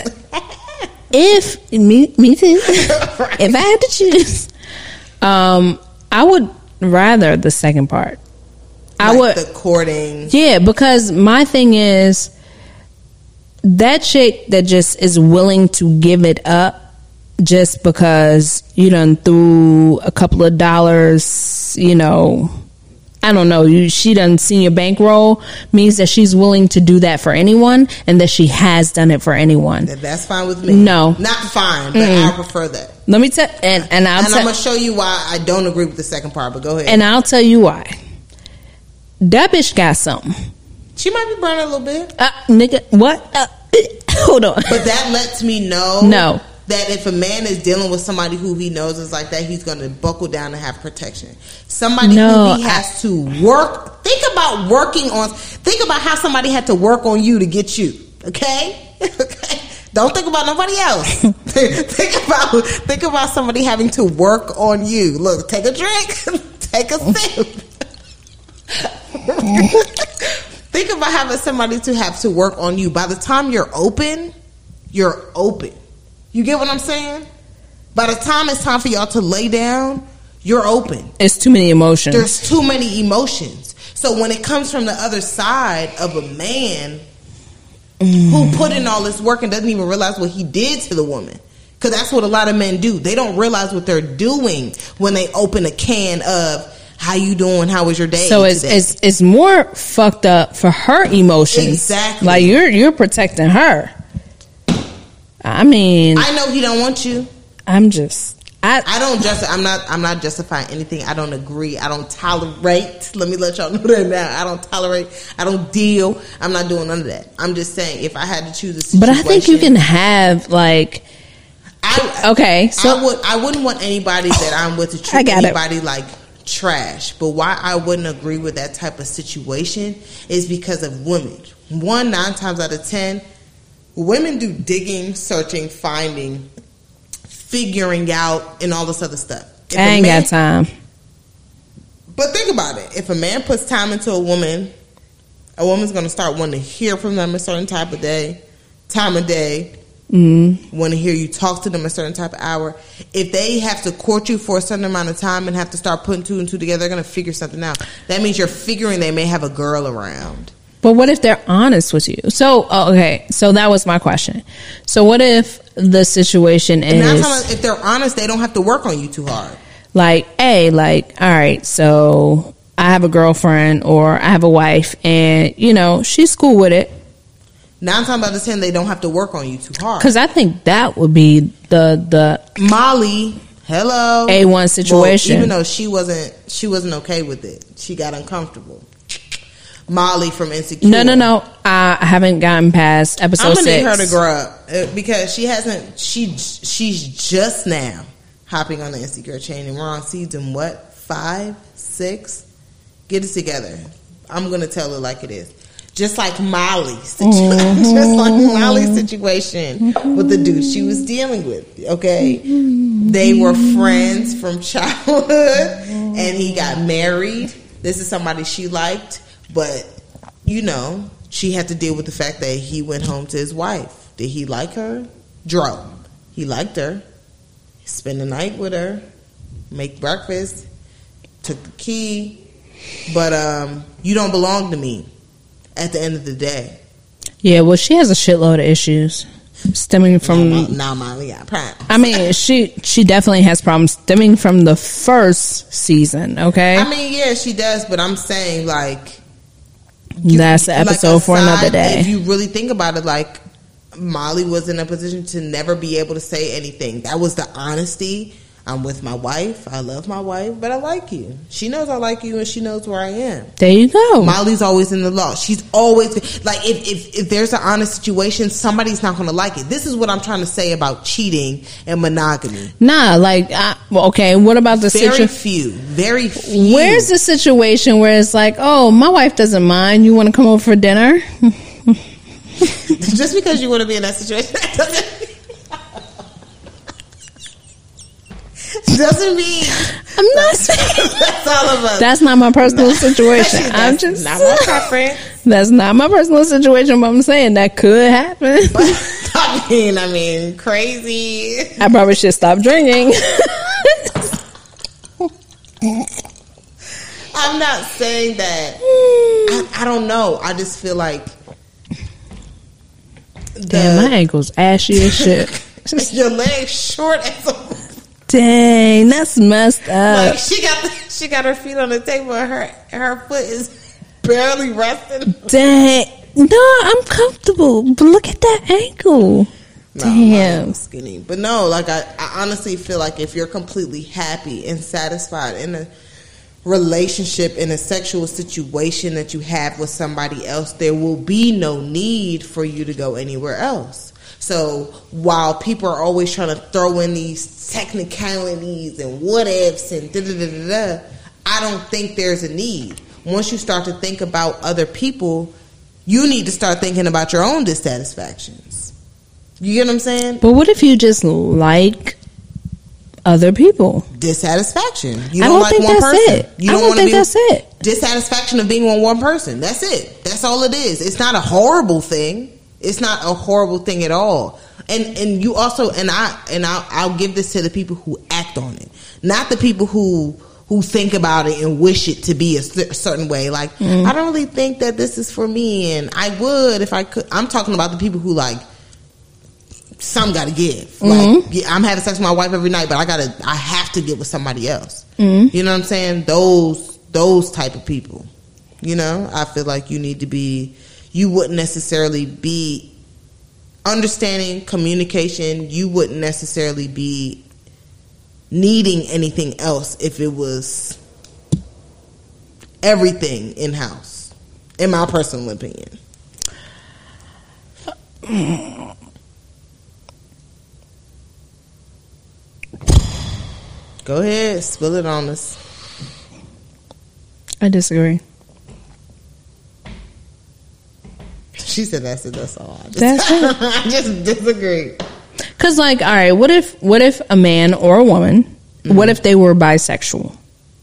B: If, me too. Right. If I had to choose, I would rather the second part. I would.
A: The courting.
B: Yeah, because my thing is, that chick that just is willing to give it up just because you done threw a couple of dollars, you know, I don't know, she done seen your bankroll, means that she's willing to do that for anyone and that she has done it for anyone.
A: That's fine with me.
B: No.
A: Not fine, but I prefer that.
B: Let me tell, and I'm
A: going to show you why I don't agree with the second part, but go ahead.
B: And I'll tell you why. That bitch got something.
A: She might be burning a little bit.
B: Nigga, what? Hold on.
A: But that lets me know that if a man is dealing with somebody who he knows is like that, he's going to buckle down and have protection. Somebody who he has to work. Think about think about how somebody had to work on you to get you. Okay? Okay. Don't think about nobody else. think about somebody having to work on you. Look, take a drink. Take a sip. Think about having somebody to have to work on you. By the time you're open. You get what I'm saying? By the time it's time for y'all to lay down, you're open.
B: It's too many emotions.
A: There's too many emotions. So when it comes from the other side of a man who put in all this work and doesn't even realize what he did to the woman, because that's what a lot of men do. They don't realize what they're doing when they open a can of, how you doing? How was your day?
B: So it's more fucked up for her emotions.
A: Exactly.
B: Like you're protecting her. I mean,
A: I know he don't want you.
B: I'm not
A: justifying anything. I don't agree. I don't tolerate. Let me let y'all know that now. I don't tolerate. I don't deal. I'm not doing none of that. I'm just saying if I had to choose a situation.
B: But I think you can have like.
A: I wouldn't want anybody that I'm with to treat anybody like trash. But why I wouldn't agree with that type of situation is because of women. 9 times out of 10, women do digging, searching, finding, figuring out, and all this other stuff.
B: I ain't got time.
A: But think about it. If a man puts time into a woman's going to start wanting to hear from them a certain time of day. Want to hear you talk to them a certain type of hour. If they have to court you for a certain amount of time and have to start putting 2 and 2 together, they're going to figure something out. That means you're figuring they may have a girl around.
B: But what if they're honest with you? So, okay. So that was my question. So what if the situation is...
A: if they're honest, they don't have to work on you too hard.
B: Like, all right, so I have a girlfriend or I have a wife and, you know, she's cool with it.
A: 9 times out of 10, they don't have to work on you too hard.
B: Because I think that would be the
A: Molly, hello,
B: A1 situation.
A: Well, even though she wasn't okay with it, she got uncomfortable. Molly from Insecure.
B: No. I haven't gotten past episode 6.
A: I'm gonna need her to grow up because she hasn't. She's just now hopping on the Insecure chain, and we're on season 5, 6. Get it together. I'm gonna tell it like it is. Just like Molly's situation with the dude she was dealing with. Okay, they were friends from childhood, and he got married. This is somebody she liked, but you know she had to deal with the fact that he went home to his wife. Did he like her? Dro. He liked her. Spend the night with her. Make breakfast. Took the key. But you don't belong to me. At the end of the day.
B: Yeah, well, she has a shitload of issues stemming from...
A: Molly got problems.
B: I mean, she definitely has problems stemming from the first season, okay?
A: I mean, yeah, she does, but I'm saying, like...
B: That's the episode for another day.
A: If you really think about it, like, Molly was in a position to never be able to say anything. That was the honesty. I'm with my wife. I love my wife, but I like you. She knows I like you, and she knows where I am.
B: There you go.
A: Molly's always in the law. She's always like, if there's an honest situation, somebody's not going to like it. This is what I'm trying to say about cheating and monogamy.
B: Nah, like, okay. What about the
A: situation? Very few.
B: Where's the situation where it's like, oh, my wife doesn't mind. You want to come over for dinner?
A: Just because you want to be in that situation doesn't mean
B: I'm not saying
A: that's all of us.
B: That's not my personal situation. I'm just
A: not my preference.
B: That's not my personal situation, but I'm saying that could happen.
A: I mean, crazy.
B: I probably should stop drinking.
A: I'm not saying that. I don't know. I just feel like
B: damn, my ankle's ashy as shit.
A: Your legs short as a...
B: Dang, that's messed up.
A: Like she got her feet on the table and her foot is barely resting.
B: Dang. No, I'm comfortable. But look at that ankle.
A: No,
B: damn.
A: I'm skinny. But no, like I honestly feel like if you're completely happy and satisfied in a relationship, in a sexual situation that you have with somebody else, there will be no need for you to go anywhere else. So while people are always trying to throw in these technicalities and what ifs and da-da-da-da-da, I don't think there's a need. Once you start to think about other people, you need to start thinking about your own dissatisfactions. You get what I'm saying?
B: But what if you just like other people?
A: Dissatisfaction. You
B: I don't think that's it. I don't think that's it.
A: Dissatisfaction of being with one person. That's it. That's all it is. It's not a horrible thing. It's not a horrible thing at all. And you also I'll give this to the people who act on it, not the people who think about it and wish it to be a certain way. Like, I don't really think that this is for me, and I would if I could. I'm talking about the people who like, some got to give. Like, yeah, I'm having sex with my wife every night, but I have to get with somebody else. You know what I'm saying? Those type of people. You know, I feel like you need to be. You wouldn't necessarily be understanding communication. You wouldn't necessarily be needing anything else if it was everything in-house, in my personal opinion. Go ahead, spill it on us.
B: I disagree.
A: She said that's it. That's all.
B: I
A: just disagree.
B: Cause like, all right, what if a man or a woman, what if they were bisexual?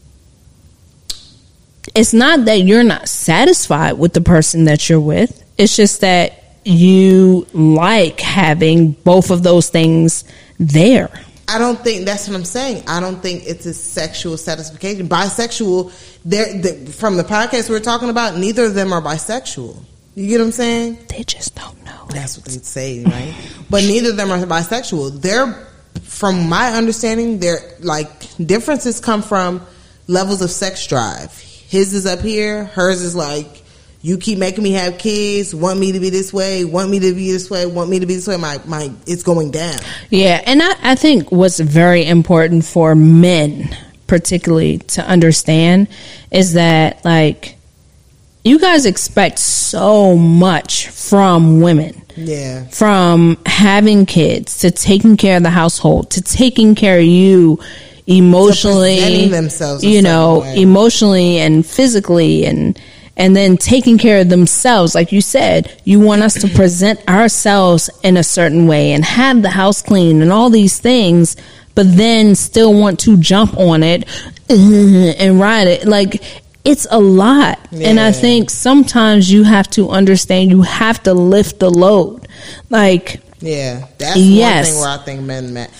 B: It's not that you're not satisfied with the person that you're with. It's just that you like having both of those things there.
A: I don't think that's what I'm saying. I don't think it's a sexual satisfaction. Bisexual, from the podcast we're talking about, neither of them are bisexual. You get what I'm saying?
B: They just don't know.
A: That's what they say, right? But neither of them are bisexual. They're, from my understanding, they're like, differences come from levels of sex drive. His is up here. Hers is like, you keep making me have kids, want me to be this way, want me to be this way, want me to be this way. My it's going down. Yeah,
B: and I think what's very important for men, particularly, to understand is that, like, you guys expect so much from women.
A: Yeah.
B: From having kids, to taking care of the household, to taking care of you emotionally,
A: themselves,
B: you know, emotionally and physically, and then taking care of themselves. Like you said, you want us to present ourselves in a certain way and have the house clean and all these things, but then still want to jump on it and ride it. Like, it's a lot. Yeah. And I think sometimes you have to understand, you have to lift the load. Like,
A: yeah, that's one thing where I think men met.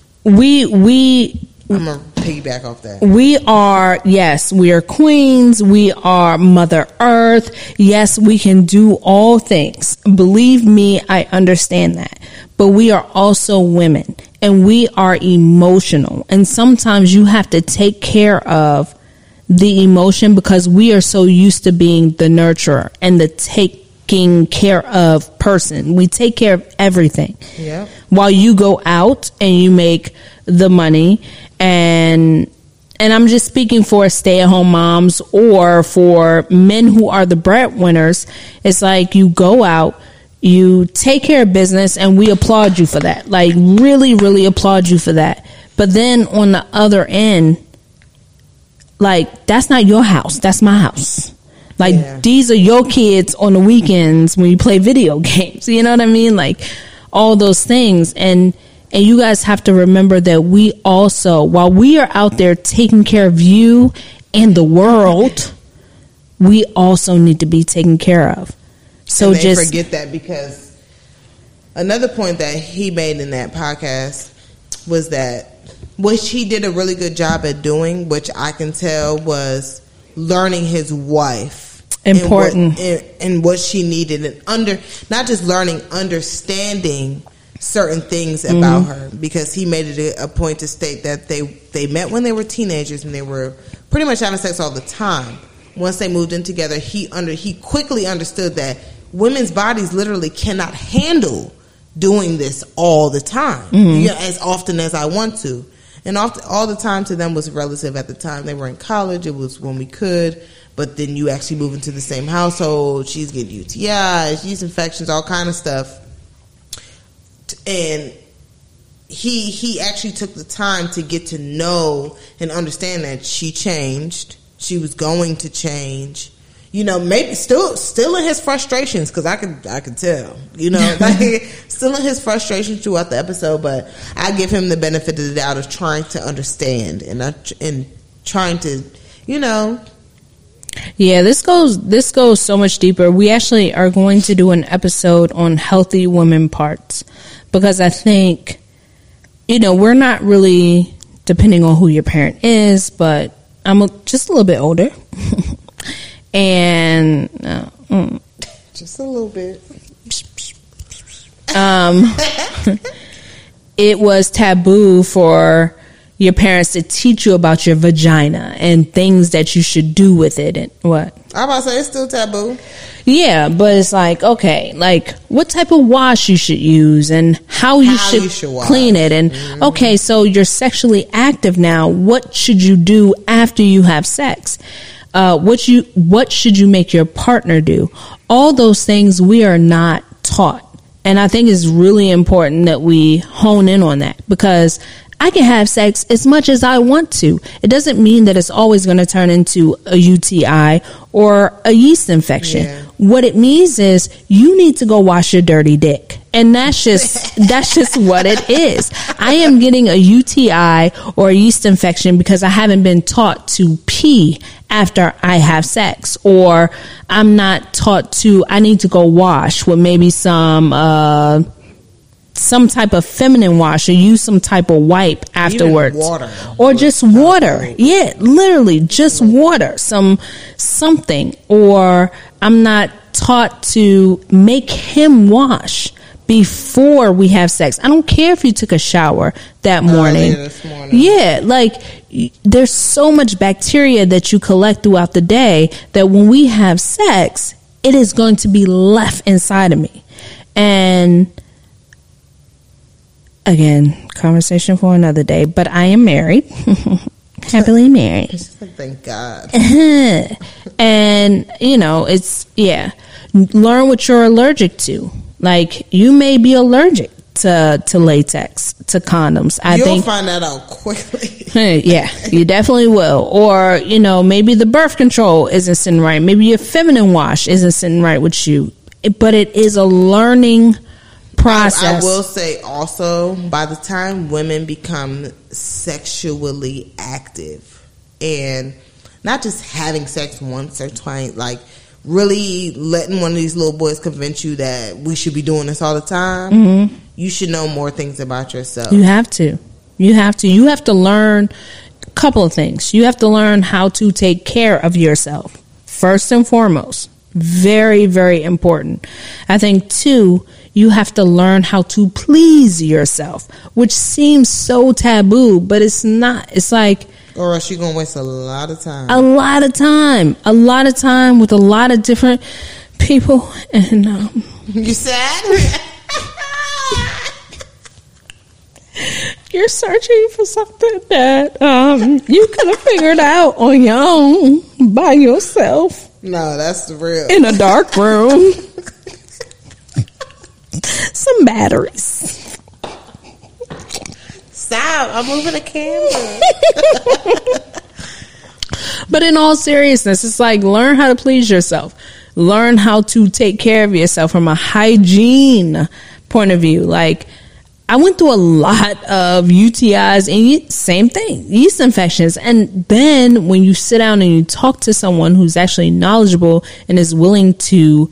A: I'm going to piggyback off that. We are queens. We are Mother Earth. Yes, we can do all things. Believe me, I understand that. But we are also women, and we are emotional. And sometimes you have to take care of the emotion because we are so used to being the nurturer and the taking care of person. We take care of everything. Yeah.
B: While you go out and you make the money, and I'm just speaking for stay-at-home moms or for men who are the breadwinners. It's like you go out, you take care of business, and we applaud you for that. Like, really, really applaud you for that. But then on the other end, like, that's not your house. That's my house. Like, these are your kids on the weekends when you play video games. You know what I mean? Like, all those things. And And you guys have to remember that we also, while we are out there taking care of you and the world, we also need to be taken care of. So
A: and they
B: just
A: forget that, because another point that he made in that podcast was that, which he did a really good job at doing, which I can tell, was learning his wife.
B: Important.
A: And what she needed, and not just learning, understanding certain things about her, because he made it a point to state that they met when they were teenagers and they were pretty much having sex all the time. Once they moved in together, he quickly understood that women's bodies literally cannot handle doing this all the time, as often as I want to. And all the time to them was relative. At the time they were in college, it was when we could. But then you actually move into the same household. She's getting UTIs, yeast infections, all kind of stuff. And he actually took the time to get to know and understand that she changed. She was going to change. You know, maybe still in his frustrations, because I could tell, you know, like, still in his frustrations throughout the episode. But I give him the benefit of the doubt of trying to understand and trying to, you know.
B: Yeah, this goes so much deeper. We actually are going to do an episode on healthy women parts, because I think, you know, we're not really, depending on who your parent is, but I'm just a little bit older. And
A: just a little bit.
B: It was taboo for your parents to teach you about your vagina and things that you should do with it. And what?
A: I'm about to say, it's still taboo.
B: Yeah, but it's like, okay, like what type of wash you should use and how you should clean it. And okay, so you're sexually active now. What should you do after you have sex? What should you make your partner do? All those things we are not taught. And I think it's really important that we hone in on that, because I can have sex as much as I want to. It doesn't mean that it's always going to turn into a UTI or a yeast infection. Yeah. What it means is you need to go wash your dirty dick. And that's just what it is. I am getting a UTI or a yeast infection because I haven't been taught to pee after I have sex, or I'm not taught to, I need to go wash with maybe some type of feminine wash, or use some type of wipe afterwards.
A: Even water.
B: Or just water. Yeah, literally just water. Something. Or I'm not taught to make him wash before we have sex. I don't care if you took a shower that morning.
A: This morning.
B: Yeah, like there's so much bacteria that you collect throughout the day that when we have sex, it is going to be left inside of me. And again, conversation for another day, but I am married. Happily married.
A: Thank God.
B: And, you know, learn what you're allergic to. Like, you may be allergic to latex, to condoms.
A: You'll find that out quickly.
B: Yeah, you definitely will. Or, you know, maybe the birth control isn't sitting right. Maybe your feminine wash isn't sitting right with you. But it is a learning process.
A: I will say also, by the time women become sexually active and not just having sex once or twice, like really letting one of these little boys convince you that we should be doing this all the time, you should know more things about yourself.
B: You have to. You have to learn a couple of things. You have to learn how to take care of yourself, first and foremost. Very, very important. I think, too, you have to learn how to please yourself, which seems so taboo, but it's not. It's like,
A: or else you're going to waste a lot of time.
B: A lot of time with a lot of different people. And
A: you sad?
B: You're searching for something that you could have figured out on your own by yourself.
A: No, that's the real.
B: In a dark room. Some batteries.
A: Stop. I'm moving the camera.
B: But in all seriousness, it's like, learn how to please yourself. Learn how to take care of yourself from a hygiene point of view. Like, I went through a lot of UTIs and same thing, yeast infections. And then when you sit down and you talk to someone who's actually knowledgeable and is willing to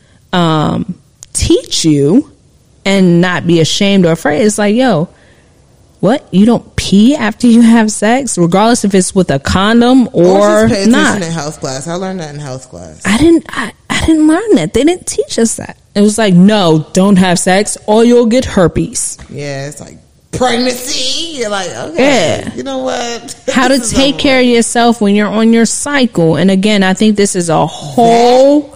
B: teach you and not be ashamed or afraid, it's like, yo, what? You don't pee after you have sex, regardless if it's with a condom or
A: just pay attention
B: not.
A: in health class. I learned that in health class.
B: I didn't learn that. They didn't teach us that. It was like, no, don't have sex or you'll get herpes.
A: Yeah, it's like pregnancy. You're like, okay,
B: Yeah.
A: you know what?
B: How to take care of yourself when you're on your cycle. And again, I think this is a whole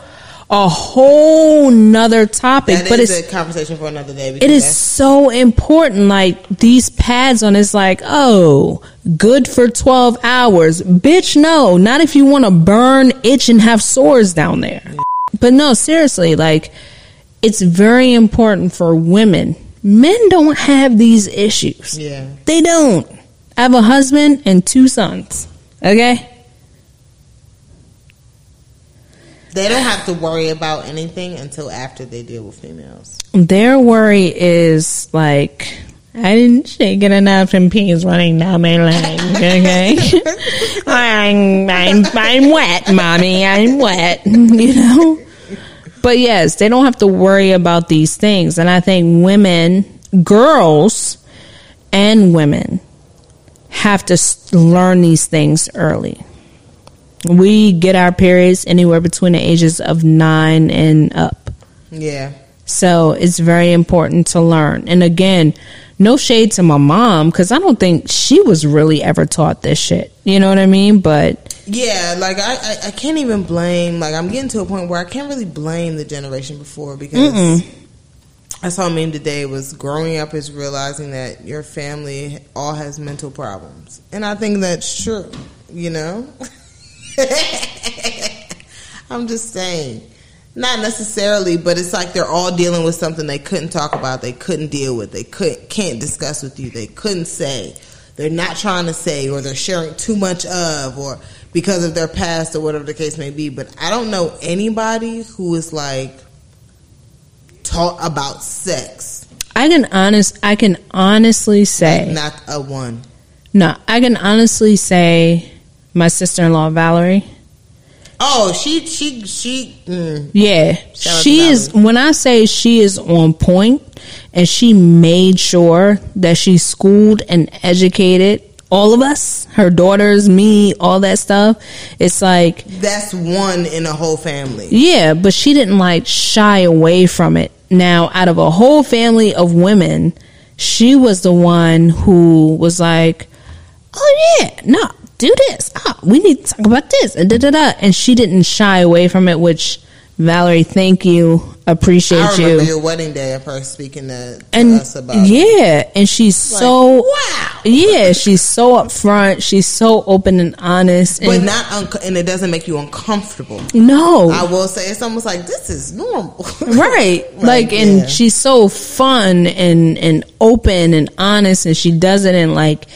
B: nother topic.
A: That
B: but
A: is
B: it's
A: a conversation for another day.
B: It is so important. Like these pads on, it's like, oh, good for 12 hours. Bitch, no, not if you want to burn, itch, and have sores down there. Yeah. But no, seriously, like it's very important for women. Men don't have these issues.
A: Yeah.
B: They don't. I have a husband and 2 sons. Okay?
A: They don't have to worry about anything until after they deal with females.
B: Their worry is like, I didn't shake it enough and pee's running down my leg. Okay? I'm wet, mommy. I'm wet. You know? But yes, they don't have to worry about these things. And I think women, girls and women have to learn these things early. We get our periods anywhere between the ages of 9 and up.
A: Yeah.
B: So it's very important to learn. And again, no shade to my mom, because I don't think she was really ever taught this shit. You know what I mean? But
A: yeah, like I can't even blame, like I'm getting to a point where I can't really blame the generation before, because I saw a meme today, was growing up is realizing that your family all has mental problems. And I think that's true, you know? I'm just saying. Not necessarily, but it's like they're all dealing with something they couldn't talk about, they couldn't deal with, they can't discuss with you, they couldn't say, they're not trying to say, or they're sharing too much of, or because of their past or whatever the case may be. But I don't know anybody who is like taught about sex.
B: I can honestly say,
A: like not a one.
B: No, I can honestly say my sister-in-law Valerie.
A: Oh, she
B: yeah, she is. When I say she is on point, and she made sure that she schooled and educated all of us, her daughters, me, all that stuff. It's like
A: that's one in a whole family. Yeah,
B: but she didn't like shy away from it. Now, out of a whole family of women, she was the one who was like, "Oh yeah, no. Do this. Oh, we need to talk about this." And and she didn't shy away from it, which, Valerie, thank you. Appreciate you.
A: I remember your wedding day of her speaking to us about
B: it. And she's like, so
A: wow.
B: Yeah, she's so upfront. She's so open and honest.
A: But and it doesn't make you uncomfortable.
B: No.
A: I will say it's almost like this is normal.
B: Right. Like, and she's so fun and open and honest, and she does it in like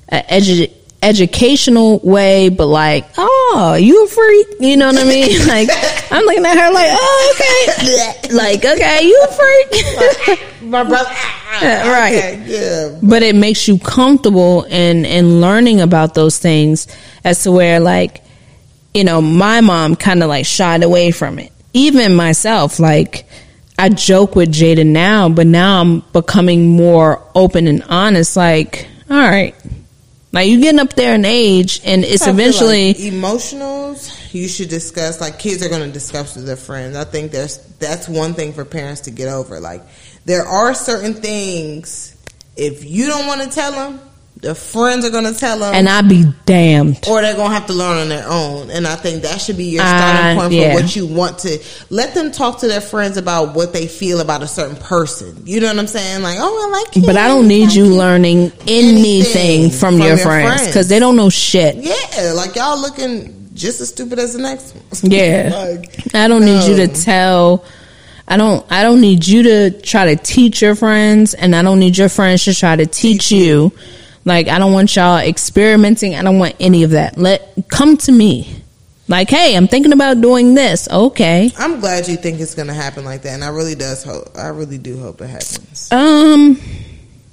B: educational way, but like, oh, you a freak, you know what I mean? Like, I'm looking at her like, oh, okay, like, okay, you a freak,
A: my brother,
B: right?
A: Okay, yeah.
B: But it makes you comfortable in learning about those things, as to where, like, you know, my mom kind of like shied away from it. Even myself, like, I joke with Jada now, but now I'm becoming more open and honest. Like, all right. Like, you getting up there in age, and it's eventually
A: like emotionals. You should discuss. Like, kids are going to discuss with their friends. I think that's one thing for parents to get over. Like, there are certain things, if you don't want to tell them, the friends are going to tell them,
B: and I'd be damned,
A: or they're going to have to learn on their own. And I think that should be your starting point for what you want to let them talk to their friends about what they feel about a certain person. You know what I'm saying? Like, oh, I like him,
B: but I don't need you learning anything from your friends, because they don't know shit.
A: Yeah, like, y'all looking just as stupid as the next one.
B: Yeah.
A: Like,
B: I don't need you to tell. I don't need you to try to teach your friends, and I don't need your friends to try to teach you. Like, I don't want y'all experimenting. I don't want any of that. Come to me. Like, hey, I'm thinking about doing this. Okay.
A: I'm glad you think it's going to happen like that, and I really do hope it happens.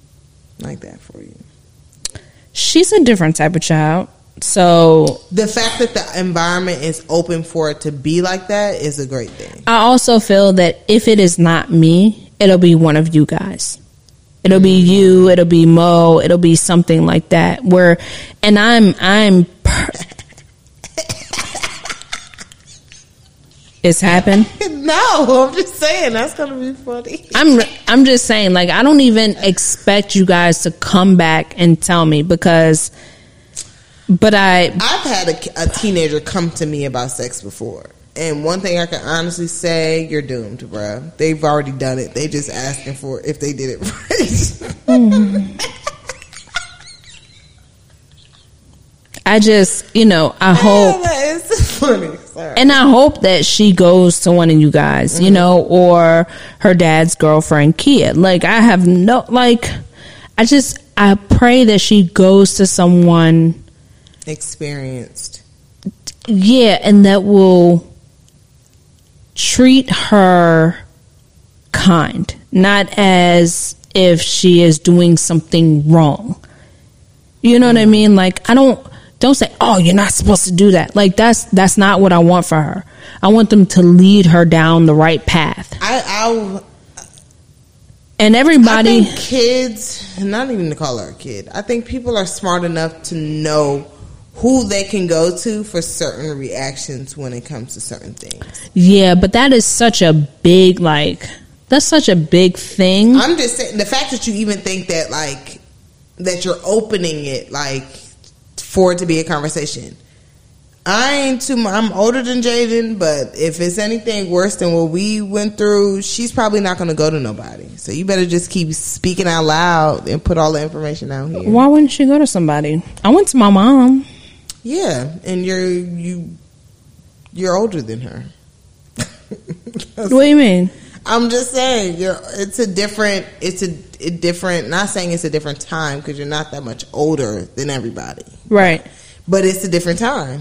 A: like that for you?
B: She's a different type of child. So
A: the fact that the environment is open for it to be like that is a great thing.
B: I also feel that if it is not me, it'll be one of you guys. It'll be you, it'll be Mo, it'll be something like that. It's happened?
A: No, I'm just saying that's gonna be funny.
B: I'm just saying, like, I don't even expect you guys to come back and tell me I've
A: had a teenager come to me about sex before, and one thing I can honestly say, you're doomed, bruh. They've already done it. They just asking for if they did it right.
B: I just, I hope.
A: It's funny. Sorry.
B: And I hope that she goes to one of you guys, or her dad's girlfriend, Kia. Like, I pray that she goes to someone
A: experienced.
B: Yeah, and that will treat her kind, not as if she is doing something wrong. You know what I mean? Like, don't say, "Oh, you're not supposed to do that." Like, that's not what I want for her. I want them to lead her down the right path. And everybody,
A: I think kids, not even to call her a kid, I think people are smart enough to know who they can go to for certain reactions when it comes to certain things. Yeah,
B: but that is such a big, that's such a big thing.
A: I'm just saying, the fact that you even think that, that you're opening it, for it to be a conversation. I'm older than Jaden, but if it's anything worse than what we went through, she's probably not going to go to nobody. So you better just keep speaking out loud and put all the information out here.
B: Why wouldn't she go to somebody? I went to my mom.
A: Yeah, and you're older than her.
B: What do you mean?
A: I'm just saying, it's a different. Not saying it's a different time because you're not that much older than everybody,
B: right?
A: But it's a different time.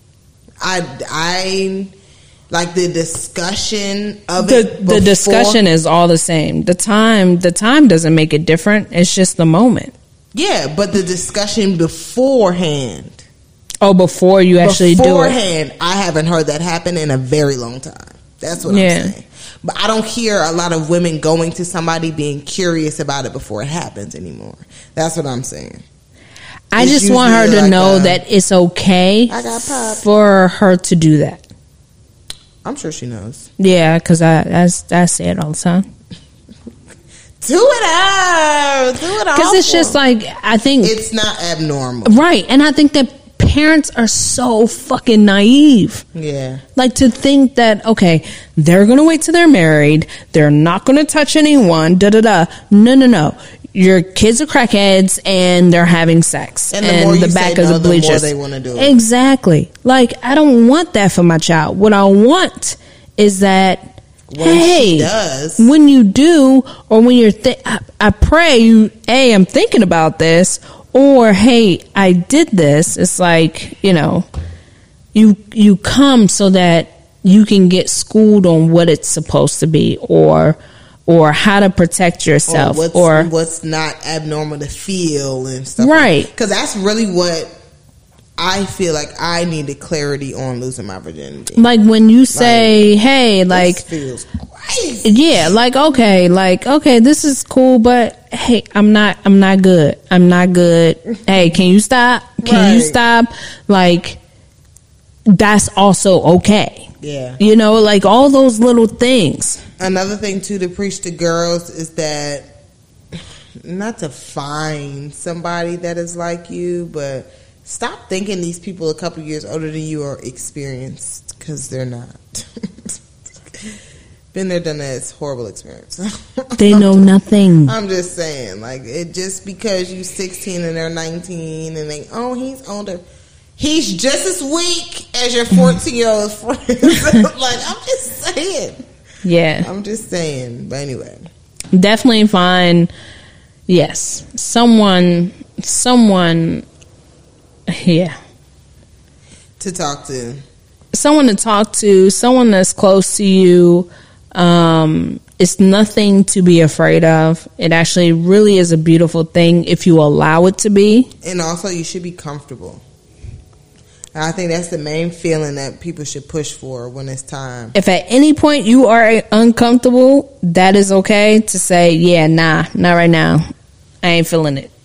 A: I like the discussion of it.
B: The discussion is all the same. The time doesn't make it different. It's just the moment.
A: Yeah, but the discussion beforehand.
B: Oh, before you actually do it.
A: Beforehand, I haven't heard that happen in a very long time. That's what I'm saying. But I don't hear a lot of women going to somebody being curious about it before it happens anymore. That's what I'm saying.
B: I just want her to know that it's okay for her to do that.
A: I'm sure she knows.
B: Yeah, because I say it all the time.
A: Do it up. Do it all.
B: Because it's just I think
A: it's not abnormal.
B: Right. And I think that parents are so fucking naive.
A: Yeah.
B: To think that, okay, they're going to wait till they're married. They're not going to touch anyone. No. Your kids are crackheads and they're having sex.
A: And the more you say no, the more they want to do it.
B: Exactly. I don't want that for my child. What I want is that, when you do, or when you're, I pray I'm thinking about this, or, hey, I did this. It's you come so that you can get schooled on what it's supposed to be, or how to protect yourself,
A: or what's not abnormal to feel and stuff.
B: Right.
A: Because that's really what I feel like I needed clarity on losing my virginity.
B: When you say, hey,
A: this feels crazy.
B: Yeah, okay, this is cool, but hey, I'm not good. I'm not good. Hey, can you stop? Can you stop? That's also okay.
A: Yeah.
B: All those little things.
A: Another thing too to preach to girls is that not to find somebody that is like you, but stop thinking these people a couple years older than you are experienced, because they're not. Been there, done that. It's a horrible experience.
B: They know nothing.
A: I'm just saying, it just because you're 16 and they're 19 and he's older. He's just as weak as your 14-year-old friend. I'm just saying.
B: Yeah.
A: I'm just saying. But anyway.
B: Definitely find, yes, someone, yeah.
A: To talk to.
B: Someone to talk to, someone that's close to you, It's nothing to be afraid of. It actually really is a beautiful thing if you allow it to be.
A: And also, you should be comfortable. And I think that's the main feeling that people should push for when it's time.
B: If at any point you are uncomfortable, that is okay to say, yeah, nah, not right now. I ain't feeling it.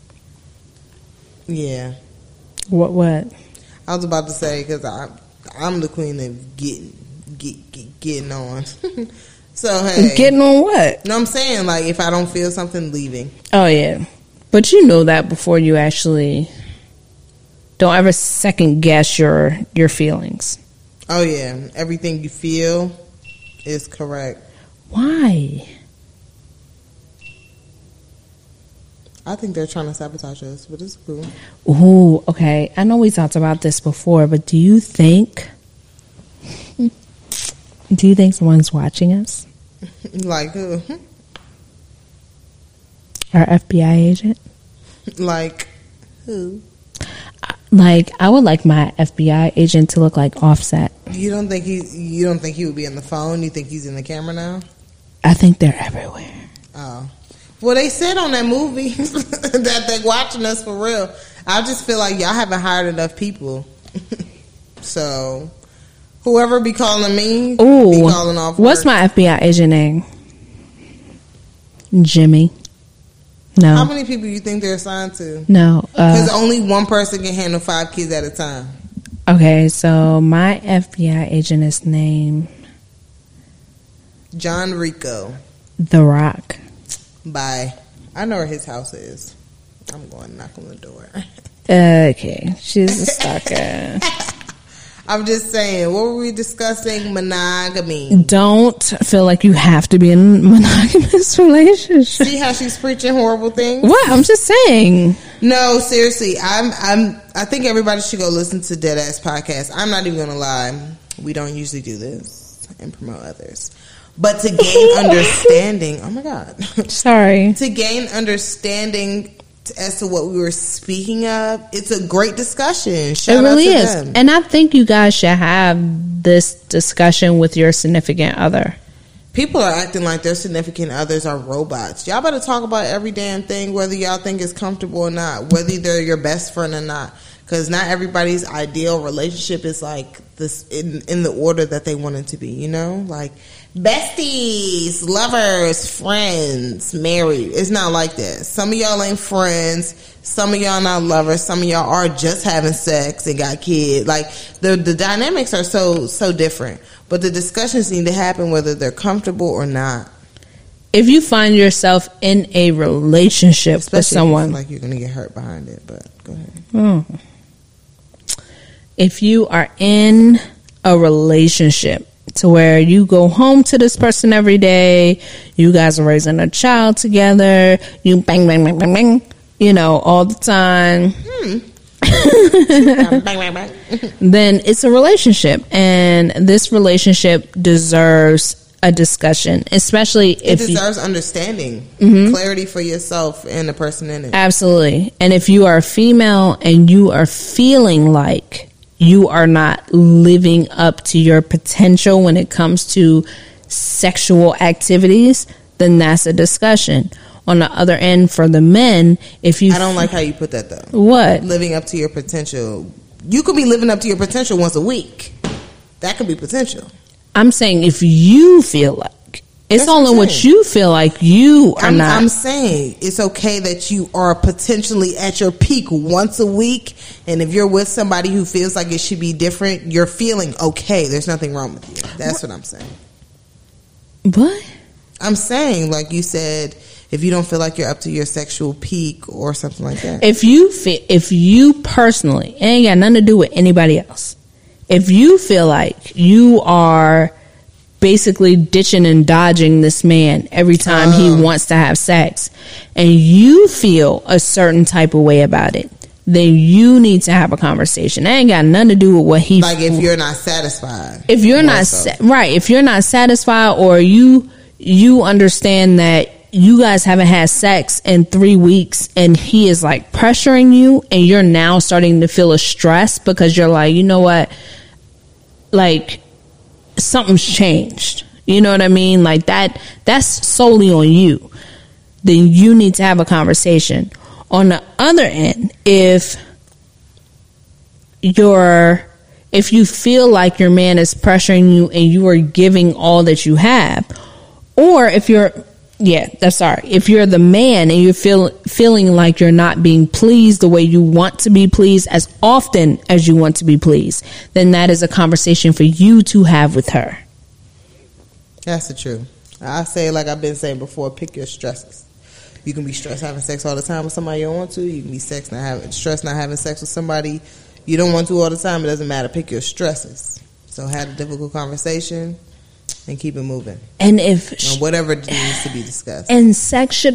A: Yeah.
B: What?
A: I was about to say, because I'm the queen of getting on. So, hey.
B: Getting on what?
A: No, I'm saying, like, if I don't feel something, leaving.
B: Oh, yeah. But you know that before you actually... Don't ever second guess your feelings.
A: Oh, yeah. Everything you feel is correct.
B: Why?
A: I think they're trying to sabotage us, but it's cool.
B: Ooh, okay. I know we talked about this before, but do you think someone's watching us?
A: Like who?
B: Our FBI agent?
A: Like who?
B: Like, I would like my FBI agent to look like Offset.
A: You don't think he would be on the phone? You think he's in the camera now?
B: I think they're everywhere.
A: Oh. Well, they said on that movie that they're watching us for real. I just feel like y'all haven't hired enough people. So, whoever be calling me,
B: Ooh,
A: be calling off
B: what's
A: work.
B: my FBI agent name? Jimmy. No.
A: How many people you think they're assigned to?
B: No.
A: Because only one person can handle 5 kids at a time.
B: Okay, so my FBI agent is named
A: John Rico.
B: The Rock.
A: Bye. I know where his house is. I'm going to knock on the door.
B: Okay, she's a stalker.
A: I'm just saying, what were we discussing? Monogamy.
B: Don't feel like you have to be in a monogamous relationship.
A: See how she's preaching horrible things?
B: What? I'm just saying.
A: No, seriously. I think everybody should go listen to Deadass Podcast. I'm not even gonna lie. We don't usually do this and promote others. But to gain understanding, oh my God.
B: Sorry.
A: To gain understanding as to what we were speaking of, it's a great discussion. Shout
B: it really
A: out to
B: is.
A: them.
B: And I think you guys should have this discussion with your significant other.
A: People are acting like their significant others are robots. Y'all better talk about every damn thing, whether y'all think it's comfortable or not, whether they're your best friend or not. Because not everybody's ideal relationship is like this in the order that they want it to be, you know? Like besties, lovers, friends, married. It's not like that. Some of y'all ain't friends. Some of y'all not lovers. Some of y'all are just having sex and got kids. Like the dynamics are so different. But the discussions need to happen whether they're comfortable or not.
B: If you find yourself in a relationship
A: Especially
B: with someone,
A: if you feel like you're going to get hurt behind it, but go ahead.
B: If you are in a relationship to where you go home to this person every day, you guys are raising a child together, you bang, bang, bang, bang, bang, you know, all the time.
A: Bang, bang, bang.
B: Then it's a relationship, and this relationship deserves a discussion, especially if
A: it deserves understanding, clarity for yourself and the person in it.
B: Absolutely. And if you are female and you are feeling like you are not living up to your potential when it comes to sexual activities, then that's a discussion. On the other end, for the men, if you...
A: I don't like how you put that, though.
B: What?
A: Living up to your potential. You could be living up to your potential once a week. That could be potential.
B: I'm saying if you feel like... It's
A: That's
B: all
A: what
B: in
A: I'm
B: what
A: saying.
B: you feel like you are not.
A: I'm saying it's okay that you are potentially at your peak once a week, and if you're with somebody who feels like it should be different, you're feeling okay. There's nothing wrong with you. That's what I'm saying.
B: What?
A: I'm saying, like you said, if you don't feel like you're up to your sexual peak or something like that.
B: If you personally, it ain't got nothing to do with anybody else. If you feel like you are basically ditching and dodging this man every time he wants to have sex, and you feel a certain type of way about it, then you need to have a conversation. That ain't got nothing to do with what he...
A: Like if you're not satisfied.
B: If you're not... Right. If you're not satisfied, or you understand that you guys haven't had sex in 3 weeks and he is like pressuring you, and you're now starting to feel a stress because you're like, you know what? Like, something's changed. You know what I mean? Like that's solely on you. Then you need to have a conversation. On the other end, if you feel like your man is pressuring you and you are giving all that you have, or if you're the man and you're feeling like you're not being pleased the way you want to be pleased as often as you want to be pleased, then that is a conversation for you to have with her.
A: That's the truth. I say, like I've been saying before, pick your stresses. You can be stressed having sex all the time with somebody you don't want to. You can be stressed not having sex with somebody you don't want to all the time. It doesn't matter. Pick your stresses. So have a difficult conversation and keep it moving. And whatever needs to be discussed.
B: And sex,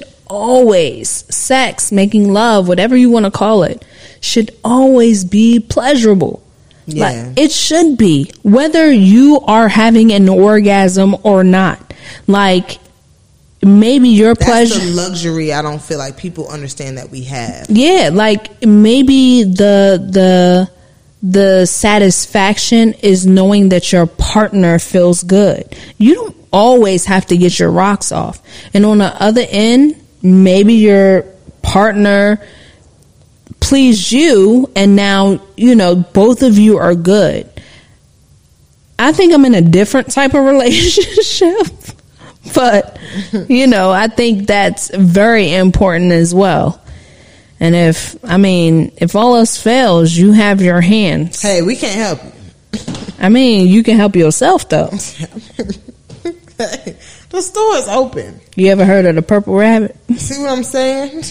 B: making love, whatever you want to call it, should always be pleasurable.
A: Yeah.
B: Like, it should be, whether you are having an orgasm or not. Like, maybe your pleasure.
A: That's the luxury I don't feel like people understand that we have.
B: Yeah, like maybe the satisfaction is knowing that your partner feels good. You don't always have to get your rocks off. And on the other end, maybe your partner pleased you and now, both of you are good. I think I'm in a different type of relationship. But, I think that's very important as well. And if all else fails, you have your hands.
A: Hey, we can't help you.
B: You can help yourself, though.
A: The store is open.
B: You ever heard of the Purple Rabbit?
A: See what I'm saying?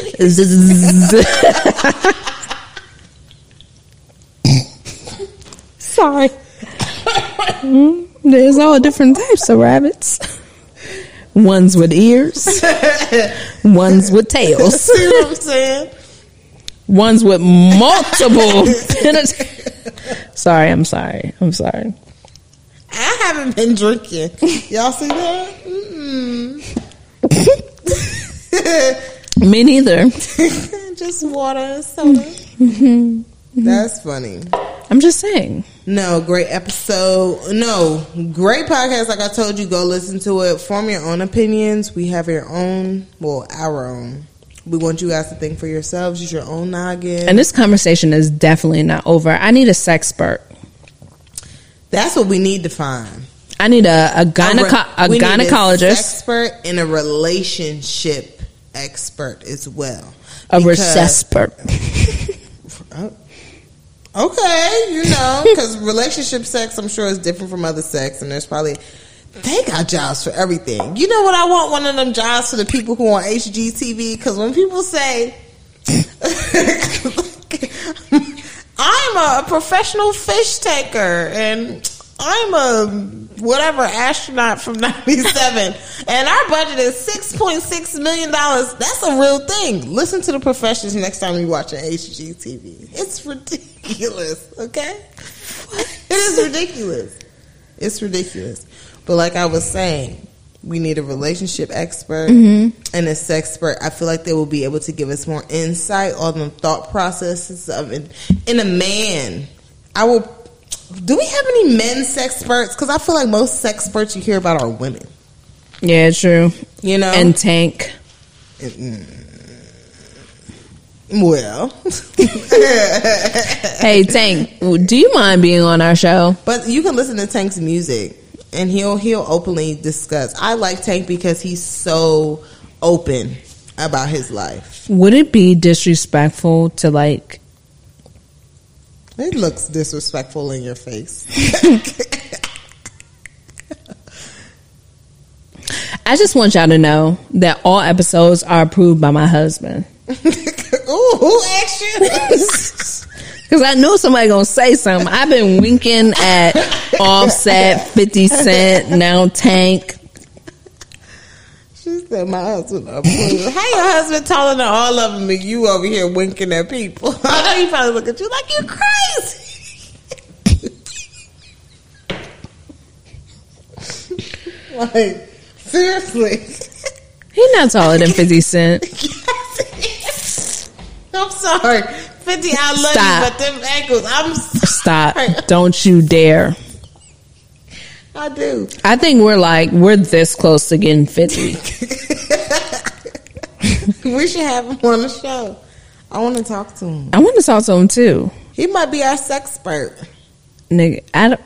B: Sorry. There's all different types of rabbits. Ones with ears, ones with tails.
A: See what I'm saying?
B: Ones with multiple. I'm sorry.
A: I haven't been drinking. Y'all see that?
B: Me neither.
A: Just water and soda. That's funny.
B: I'm just saying.
A: No, great episode. No, great podcast. Like I told you, go listen to it. Form your own opinions. We have our own. We want you guys to think for yourselves. Use your own noggin.
B: And this conversation is definitely not over. I need a sexpert.
A: That's what we need to find.
B: I need a gynecologist.
A: Need a expert and a relationship expert as well.
B: A recespert.
A: Okay, because relationship sex, I'm sure, is different from other sex, and there's probably, they got jobs for everything. You know what? I want one of them jobs for the people who are on HGTV, because when people say, I'm a professional fish taker, and I'm a whatever astronaut from 97, and our budget is $6.6 million. That's a real thing. Listen to the professions next time you watch an HGTV. It's ridiculous, okay? It is ridiculous. It's ridiculous. But like I was saying, we need a relationship expert and a sex expert. I feel like they will be able to give us more insight on the thought processes of in a man. Do we have any men sex experts? Because I feel like most sex experts you hear about are women.
B: Yeah, true. And Tank.
A: Well.
B: Hey, Tank, do you mind being on our show?
A: But you can listen to Tank's music, and he'll openly discuss. I like Tank because he's so open about his life.
B: Would it be disrespectful to
A: It looks disrespectful in your face.
B: I just want y'all to know that all episodes are approved by my husband.
A: Ooh, who asked you?
B: Because I know somebody gonna say something. I've been winking at Offset, 50 Cent, now Tank.
A: She said my husband approved. How your husband telling her all of them and you over here winking at people? I know he probably look at you like you're crazy. Like, seriously.
B: He's not taller than 50 Cent.
A: I'm sorry. 50, I love you, but them ankles, I'm sorry.
B: Stop. Don't you dare.
A: I do.
B: I think we're this close to getting 50.
A: We should have him on the show. I want to talk to him.
B: I want to talk to him too.
A: He might be our sex expert.
B: Nigga, I don't.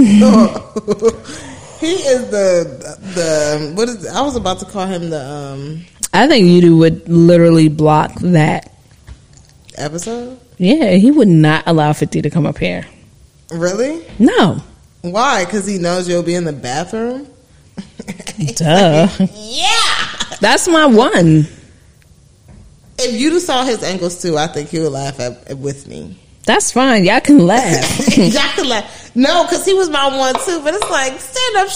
A: He is the what is? I was about to call him the.
B: I think you would literally block that
A: Episode.
B: Yeah, he would not allow 50 to come up here.
A: Really?
B: No.
A: Why? Because he knows you'll be in the bathroom.
B: Duh.
A: Yeah.
B: That's my one.
A: If you saw his ankles too, I think he would laugh with me.
B: That's fine. Y'all can laugh.
A: Y'all can laugh. No, because he was my one too. But it's like, stand up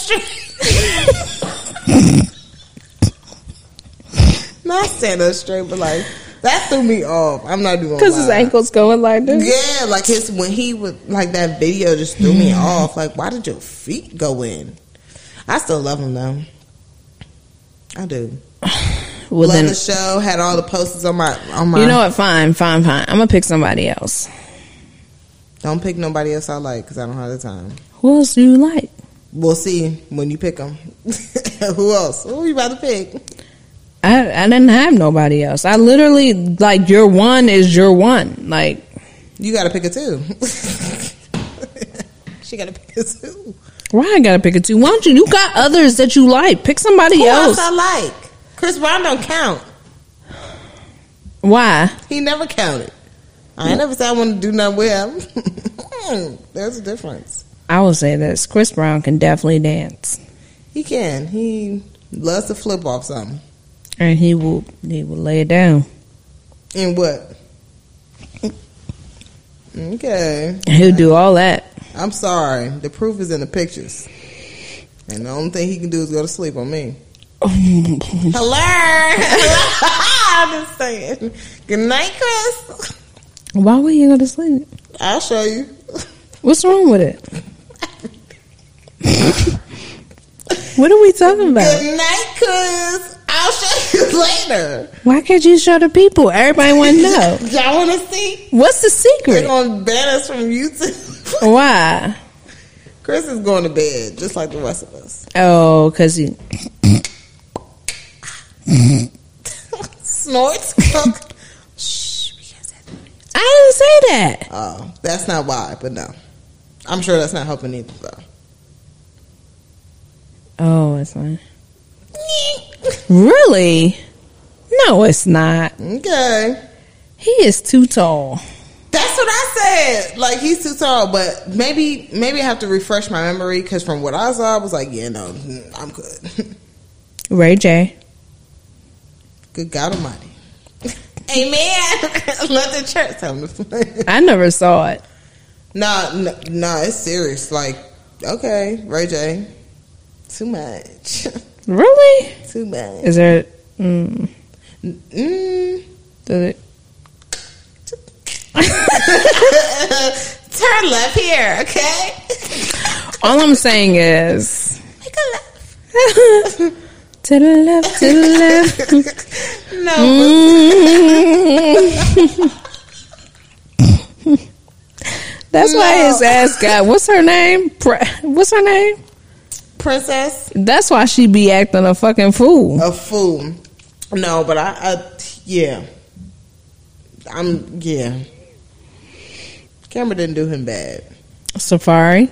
A: straight. Not stand up straight, but like that threw me off. I'm not doing
B: because his ankles going like this.
A: Yeah, like when he would like that video just threw me off. Like, why did your feet go in? I still love him though. I do.
B: Well,
A: love
B: then,
A: the show. Had all the posters on my.
B: You know what? Fine. I'm gonna pick somebody else.
A: Don't pick nobody else I like because I don't have the time.
B: Who else do you like?
A: We'll see when you pick them. Who else? Who are you about to pick?
B: I didn't have nobody else. I literally like your one is your one. Like
A: you got to pick a two. She got to pick a two.
B: Why I got to pick a two? Why don't you? You got others that you like. Pick somebody
A: Who
B: else.
A: else I like? Chris Brown don't count.
B: Why?
A: He never counted. I ain't never said I want to do nothing with him. There's a difference.
B: I will say this: Chris Brown can definitely dance.
A: He can. He loves to flip off something.
B: And he will lay it down.
A: And what? Okay.
B: He'll do all that. I'm
A: sorry. The proof is in the pictures. And the only thing he can do is go to sleep on me. Hello. I'm just saying. Good night, Chris.
B: Why would you go to sleep?
A: I'll show you.
B: What's wrong with it? What are we talking about?
A: Good night, Chris. I'll show you later.
B: Why can't you show the people? Everybody want to know.
A: Y'all want to see?
B: What's the secret?
A: They're going to ban us from YouTube.
B: Why?
A: Chris is going to bed, just like the rest of us.
B: Oh, because he...
A: Snorts. Shh, we can't say that.
B: I didn't say that.
A: Oh, that's not why, but no. I'm sure that's not helping either, though.
B: Oh, it's not. Really? No, it's not.
A: Okay.
B: He is too tall.
A: That's what I said. Like, he's too tall, but maybe I have to refresh my memory, because from what I saw, I was like, yeah, no, I'm good.
B: Ray J.
A: Good God Almighty. Amen. Let the church tell me.
B: I never saw it.
A: No, it's serious. Like, okay, Ray J. Too much.
B: Really?
A: Too much.
B: Is there... Does it...
A: Turn left here, okay?
B: All I'm saying is...
A: Make a left.
B: To the left, to the left.
A: No.
B: That's why his ass got... What's her name? What's her name?
A: Princess.
B: That's why she be acting a fucking fool.
A: A fool. No, but yeah. Yeah. Camera didn't do him bad.
B: Safari?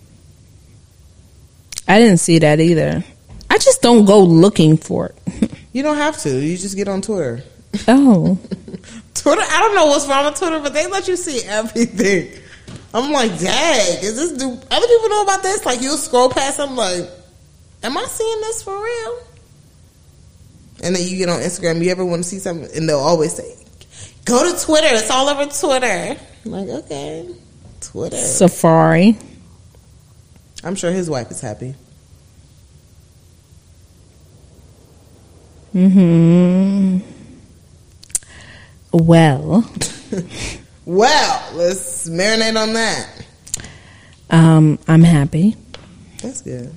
B: I didn't see that either. I just don't go looking for it.
A: You don't have to. You just get on Twitter.
B: Oh.
A: Twitter, I don't know what's wrong with Twitter, but they let you see everything. I'm like, dang, is this? Do other people know about this? Like, you'll scroll past them, like, am I seeing this for real? And then you get on Instagram, you ever want to see something, and they'll always say, go to Twitter. It's all over Twitter. I'm like, okay, Twitter.
B: Safari.
A: I'm sure his wife is happy.
B: Well.
A: Well, let's marinate on that.
B: I'm happy.
A: That's good.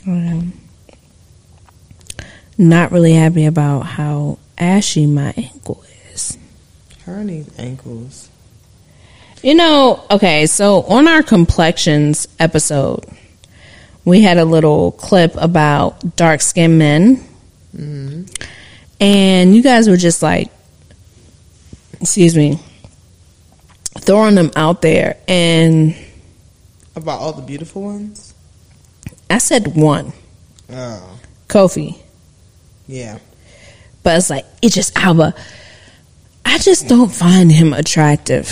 B: Not really happy about how ashy my ankle is.
A: Her needs ankles.
B: You know, okay, so on our complexions episode, we had a little clip about dark-skinned men. Mm-hmm. And you guys were just like, excuse me, throwing them out there. And
A: about all the beautiful ones?
B: I said one.
A: Oh.
B: Kofi.
A: Yeah.
B: But it's like, Idris Elba. I just don't find him attractive.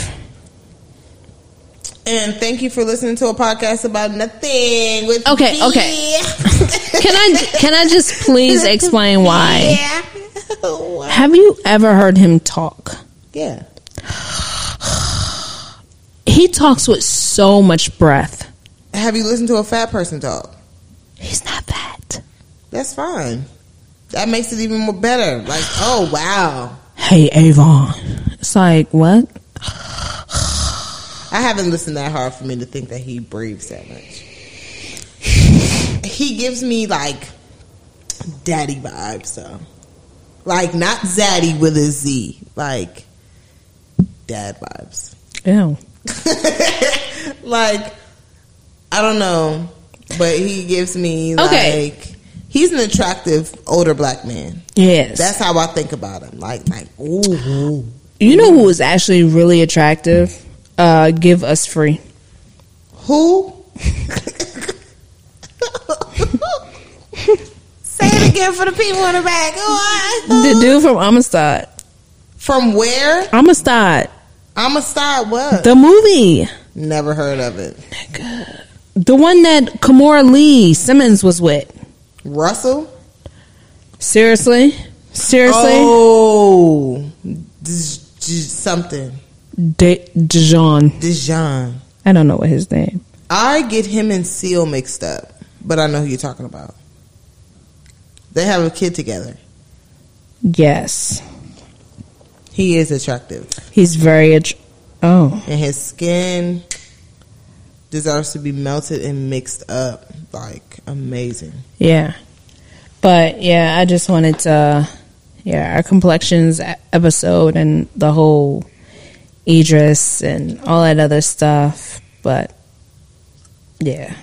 A: And thank you for listening to a podcast about nothing with
B: Okay. Can I just please explain why?
A: Yeah.
B: Have you ever heard him talk?
A: Yeah.
B: He talks with so much breath.
A: Have you listened to a fat person talk?
B: He's not fat.
A: That's fine. That makes it even more better. Like, oh, wow.
B: Hey, Avon. It's like, what?
A: I haven't listened that hard for me to think that he breathes that much. He gives me, like, daddy vibes, though. Like, not zaddy with a Z. Like, dad vibes.
B: Ew.
A: Like, I don't know. But he gives me,
B: okay.
A: Like, he's an attractive older black man.
B: Yes.
A: That's how I think about him. Like, ooh.
B: You know who is actually really attractive? Give Us Free.
A: Who? Say it again for the people in the back.
B: The dude from Amistad.
A: From where?
B: Amistad.
A: Amistad what?
B: The movie.
A: Never heard of it.
B: Nigga. The one that Kimora Lee Simmons was with.
A: Russell?
B: Seriously?
A: Oh. Something. Dijon.
B: I don't know what his name.
A: I get him and Seal mixed up, but I know who you're talking about. They have a kid together.
B: Yes.
A: He is attractive.
B: He's very and
A: his skin deserves to be melted and mixed up. Like, amazing.
B: Yeah. But, yeah, I just wanted to... Yeah, our complexions episode and the whole Idris and all that other stuff. But, yeah.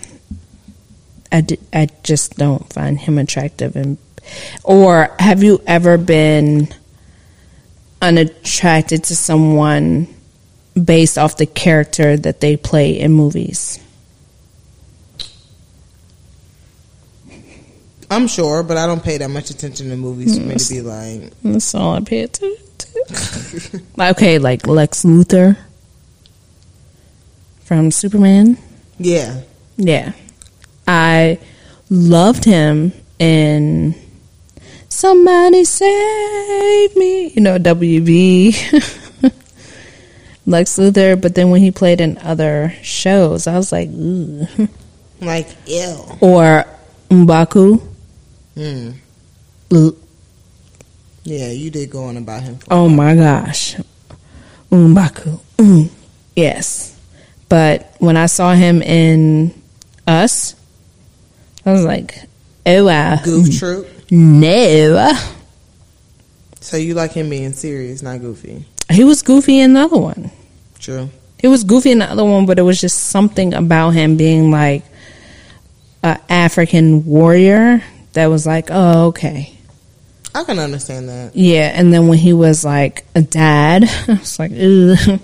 B: I just don't find him attractive. Or have you ever been unattracted to someone based off the character that they play in movies?
A: I'm sure, but I don't pay that much attention to movies for me to be like...
B: That's all I pay attention to. Okay, like Lex Luthor from Superman.
A: Yeah.
B: Yeah. I loved him in Somebody Save Me. You know, WB. Lex Luthor, but then when he played in other shows, I was like, ooh.
A: Like, ew.
B: Or M'Baku.
A: Yeah, you did go on about him.
B: Oh my gosh. M'Baku. Yes. But when I saw him in Us, I was like, oh wow.
A: Goof Troop?
B: No.
A: So you like him being serious, not goofy?
B: He was goofy in the other one.
A: True.
B: He was goofy in the other one, but it was just something about him being like an African warrior that was like, oh, okay.
A: I can understand that.
B: Yeah, and then when he was like a dad, I was like, ugh.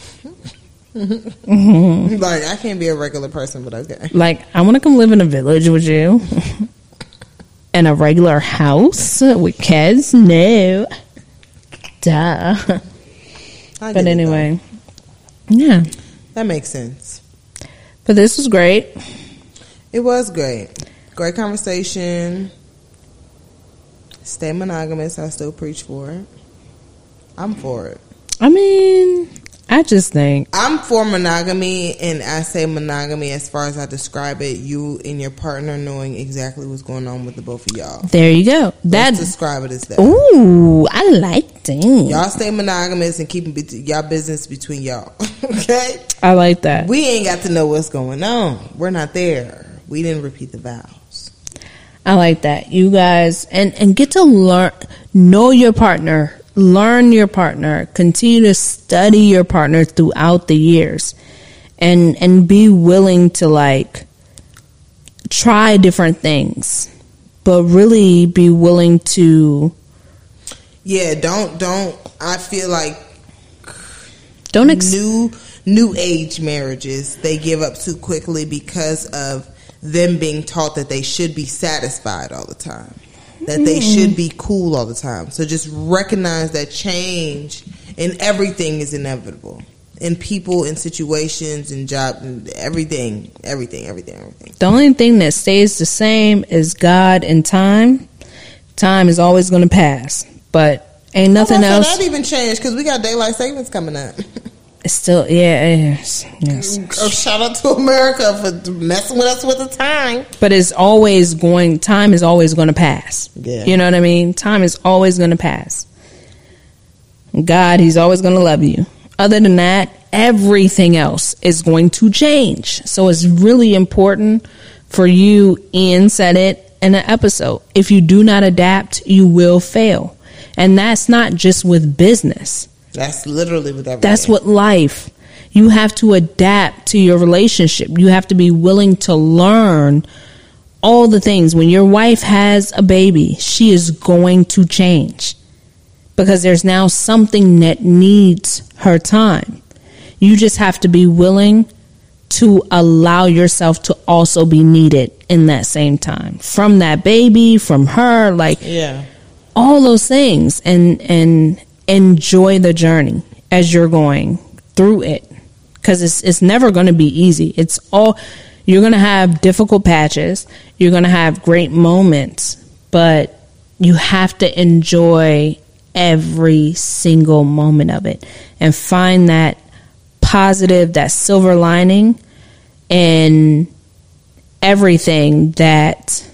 A: Like, I can't be a regular person, but okay.
B: Like, I want to come live in a village with you. In a regular house with kids? No. Duh. But anyway. Yeah.
A: That makes sense.
B: But this was great.
A: It was great. Great conversation. Stay monogamous. I still preach for it. I'm for it.
B: I mean, I just think
A: I'm for monogamy, and I say monogamy as far as I describe it, you and your partner knowing exactly what's going on with the both of y'all.
B: There you go.
A: Let's describe it as that.
B: Ooh, I like that.
A: Y'all stay monogamous and keep y'all business between y'all. Okay?
B: I like that.
A: We ain't got to know what's going on. We're not there. We didn't repeat the vows.
B: I like that. You guys, and get to know your partner, learn your partner, continue to study your partner throughout the years, and be willing to like try different things, but really be willing to.
A: Yeah, don't. I feel like new age marriages, they give up too quickly because of them being taught that they should be satisfied all the time, that they should be cool all the time. So just recognize that change in everything is inevitable. In people, in situations, in jobs, in everything.
B: The only thing that stays the same is God and time. Time is always going to pass, but ain't nothing else.
A: That even changed because we got daylight savings coming up.
B: It's still, yes.
A: Shout out to America for messing with us with the time.
B: But time is always going to pass.
A: Yeah.
B: You know what I mean? Time is always going to pass. God, he's always going to love you. Other than that, everything else is going to change. So it's really important for you, Ian said it in an episode, if you do not adapt, you will fail. And that's not just with business.
A: That's literally with everything.
B: That's with life. You have to adapt to your relationship. You have to be willing to learn all the things. When your wife has a baby, she is going to change because there's now something that needs her time. You just have to be willing to allow yourself to also be needed in that same time. From that baby, from her, all those things. And enjoy the journey as you're going through it, because it's never going to be easy. You're going to have difficult patches, you're going to have great moments, but you have to enjoy every single moment of it and find that positive, that silver lining in everything that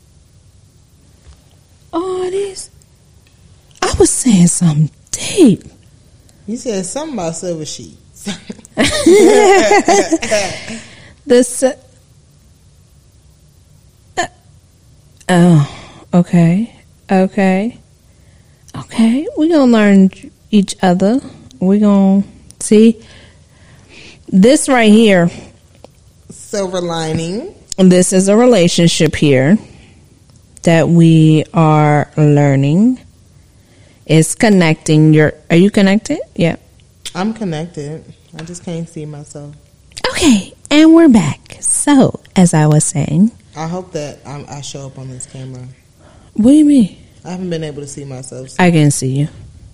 B: I was saying something deep.
A: You said something about silver sheets.
B: Okay. We're going to learn each other. We're going to see this right here.
A: Silver lining.
B: This is a relationship here that we are learning. It's connecting are you connected? Yeah.
A: I'm connected. I just can't see myself.
B: Okay, and we're back. So, as I was saying,
A: I hope that I show up on this camera.
B: What do you mean?
A: I haven't been able to see myself.
B: I can see you.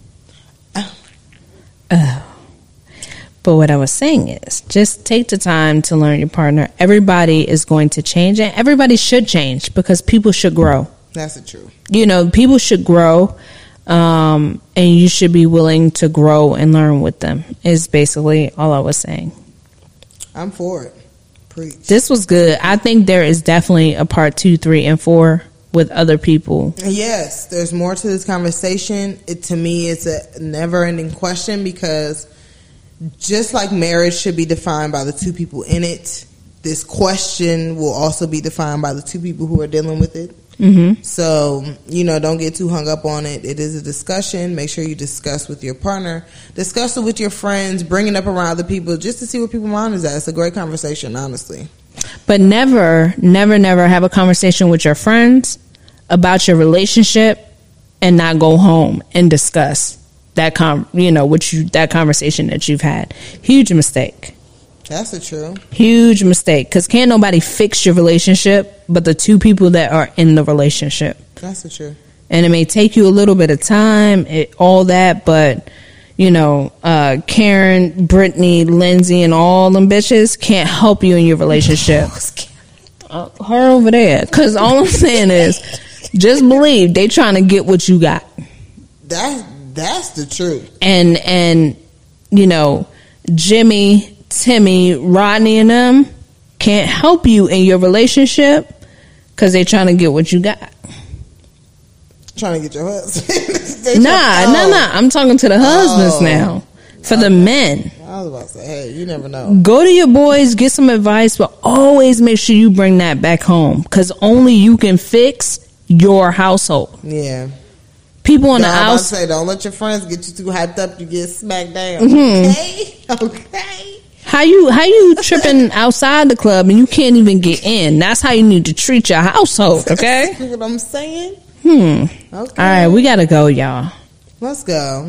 B: Oh. But what I was saying is, just take the time to learn your partner. Everybody is going to change, and everybody should change because people should grow.
A: That's the truth.
B: People should grow. And you should be willing to grow and learn with them is basically all I was saying. I'm
A: for it. Preach.
B: This was good. I think there is definitely a part 2, 3, and 4 with other people.
A: Yes, there's more to this conversation. To me, it's a never-ending question because just like marriage should be defined by the two people in it, this question will also be defined by the two people who are dealing with it.
B: Mm-hmm.
A: So, don't get too hung up on it. It is a discussion. Make sure you discuss with your partner. Discuss it with your friends. Bring it up around other people just to see what people's mind is at. It's a great conversation, honestly.
B: But never have a conversation with your friends about your relationship and not go home and discuss that that conversation that you've had. Huge mistake.
A: That's the truth.
B: Huge mistake. Because can't nobody fix your relationship but the two people that are in the relationship.
A: That's the truth.
B: And it may take you a little bit of time, all that, but, Karen, Brittany, Lindsay, and all them bitches can't help you in your relationship. Her over there. Because all I'm saying is, just believe they trying to get what you got.
A: That's the truth.
B: And Jimmy, Timmy, Rodney, and them can't help you in your relationship because they trying to get what you got.
A: Trying to get your husband.
B: Nah. I'm talking to the husbands now. For the men.
A: I was about to say, hey, you never know.
B: Go to your boys, get some advice, but always make sure you bring that back home because only you can fix your household.
A: Yeah.
B: People on the outside.
A: Don't let your friends get you too hyped up. You get smacked down. Mm-hmm. Okay.
B: How you tripping outside the club and you can't even get in? That's how you need to treat your household, okay?
A: You know what I'm saying?
B: Okay. All right, we gotta go, y'all.
A: Let's go.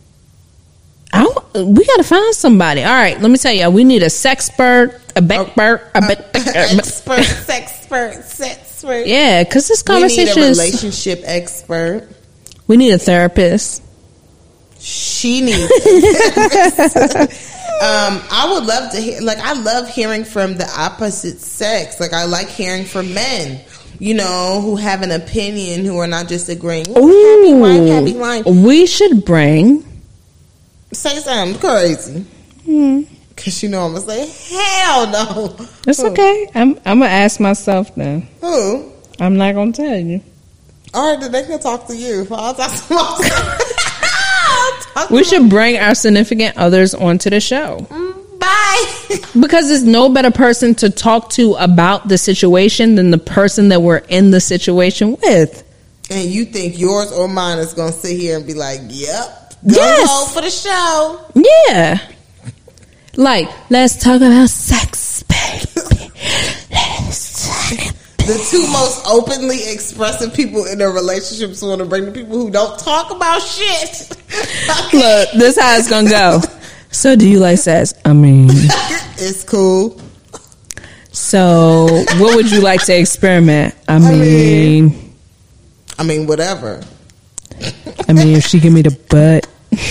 B: We gotta find somebody. All right, let me tell y'all. We need a sexpert,
A: expert, sexpert.
B: Yeah, because this conversation
A: we need a relationship expert.
B: We need a therapist.
A: She needs a therapist. I would love to hear, like, I love hearing from the opposite sex. Like, I like hearing from men, you know, who have an opinion, who are not just agreeing. Happy wife.
B: We should bring.
A: Say something crazy. Because you know I'm going to say, hell no.
B: It's okay. I'm going to ask myself then.
A: Who?
B: I'm not going to tell you.
A: All right, then they can talk to you. I'll talk to myself.
B: We should bring our significant others onto the show.
A: Bye.
B: Because there's no better person to talk to about the situation than the person that we're in the situation with.
A: And you think yours or mine is going to sit here and be like, yep,
B: yes,
A: go for the show.
B: Yeah. Like, let's talk about sex, baby. Let's talk about
A: the two most openly expressive people in their relationships want to bring the people who don't talk about shit.
B: Look, this is how it's gonna go. So, do you like sex? I mean,
A: it's cool.
B: So, what would you like to experiment? I mean,
A: whatever.
B: I mean, if she give me the butt,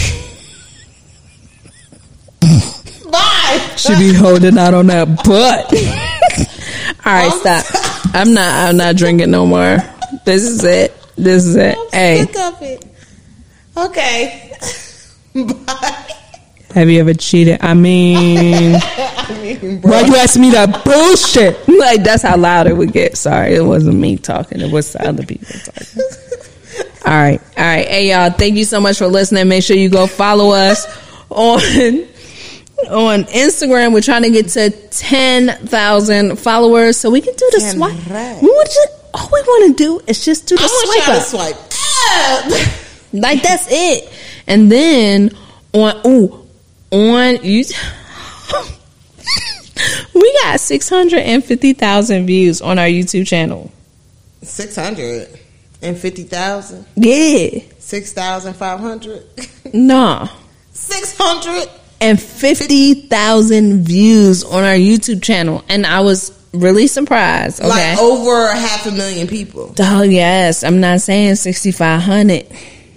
A: bye.
B: She be holding out on that butt. All right, stop. I'm not drinking no more. This is it.
A: I'm
B: hey.
A: sick of it. Okay. Bye.
B: Have you ever cheated? I mean,
A: bro.
B: Why you asking me that bullshit? Like, that's how loud it would get. Sorry, it wasn't me talking. It was the other people talking. All right. Hey, y'all, thank you so much for listening. Make sure you go follow us on Instagram. We're trying to get to 10,000 followers so we can do the swipe. All we want to do is just do the swipe up. Like, that's it. And then on you, we got 650,000 views on our YouTube channel.
A: 650,000?
B: Yeah.
A: 6,500?
B: Nah.
A: 650,000
B: views on our YouTube channel, and I was really surprised. Okay,
A: like over 500,000 people.
B: Oh yes, I'm not saying 6,500.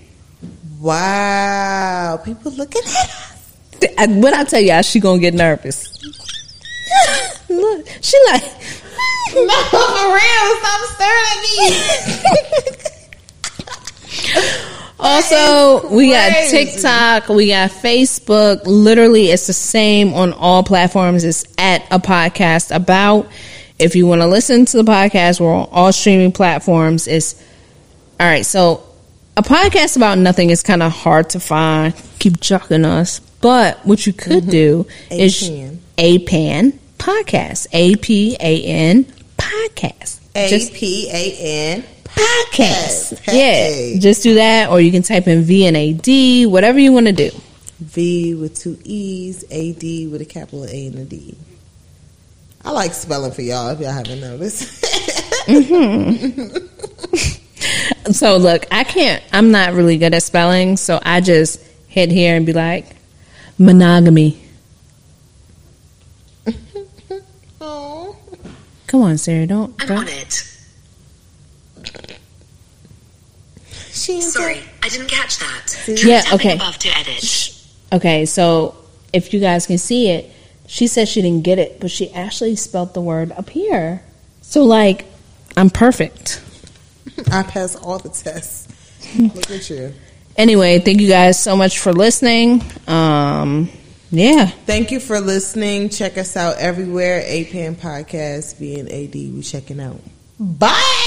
A: Wow, people looking at us.
B: What I tell y'all, she gonna get nervous. Look, she like,
A: no, for real, stop staring at me.
B: Also, we got TikTok, we got Facebook. Literally, it's the same on all platforms. It's at A Podcast About. If you want to listen to the podcast, we're on all streaming platforms. All right, so A Podcast About Nothing is kind of hard to find. Keep chucking us. But what you could do is APAN Podcast. APAN Podcast.
A: APAN Podcast.
B: Hey. Yeah, just do that, or you can type in VNAD, whatever you want to do.
A: V with 2 E's, AD with a capital A and a D. I like spelling for y'all if y'all haven't noticed.
B: So look, I'm not really good at spelling, so I just hit here and be like, monogamy.
A: Oh.
B: Come on, Sarah, don't.
C: I'm on it. Sorry, I didn't catch that.
B: Yeah, okay.
C: Above to edit.
B: Okay, so if you guys can see it, she said she didn't get it, but she actually spelled the word up here. So, like, I'm perfect.
A: I pass all the tests. Look at you.
B: Anyway, thank you guys so much for listening. Yeah.
A: Thank you for listening. Check us out everywhere. APAN Podcast, VNAD. We checking out. Bye.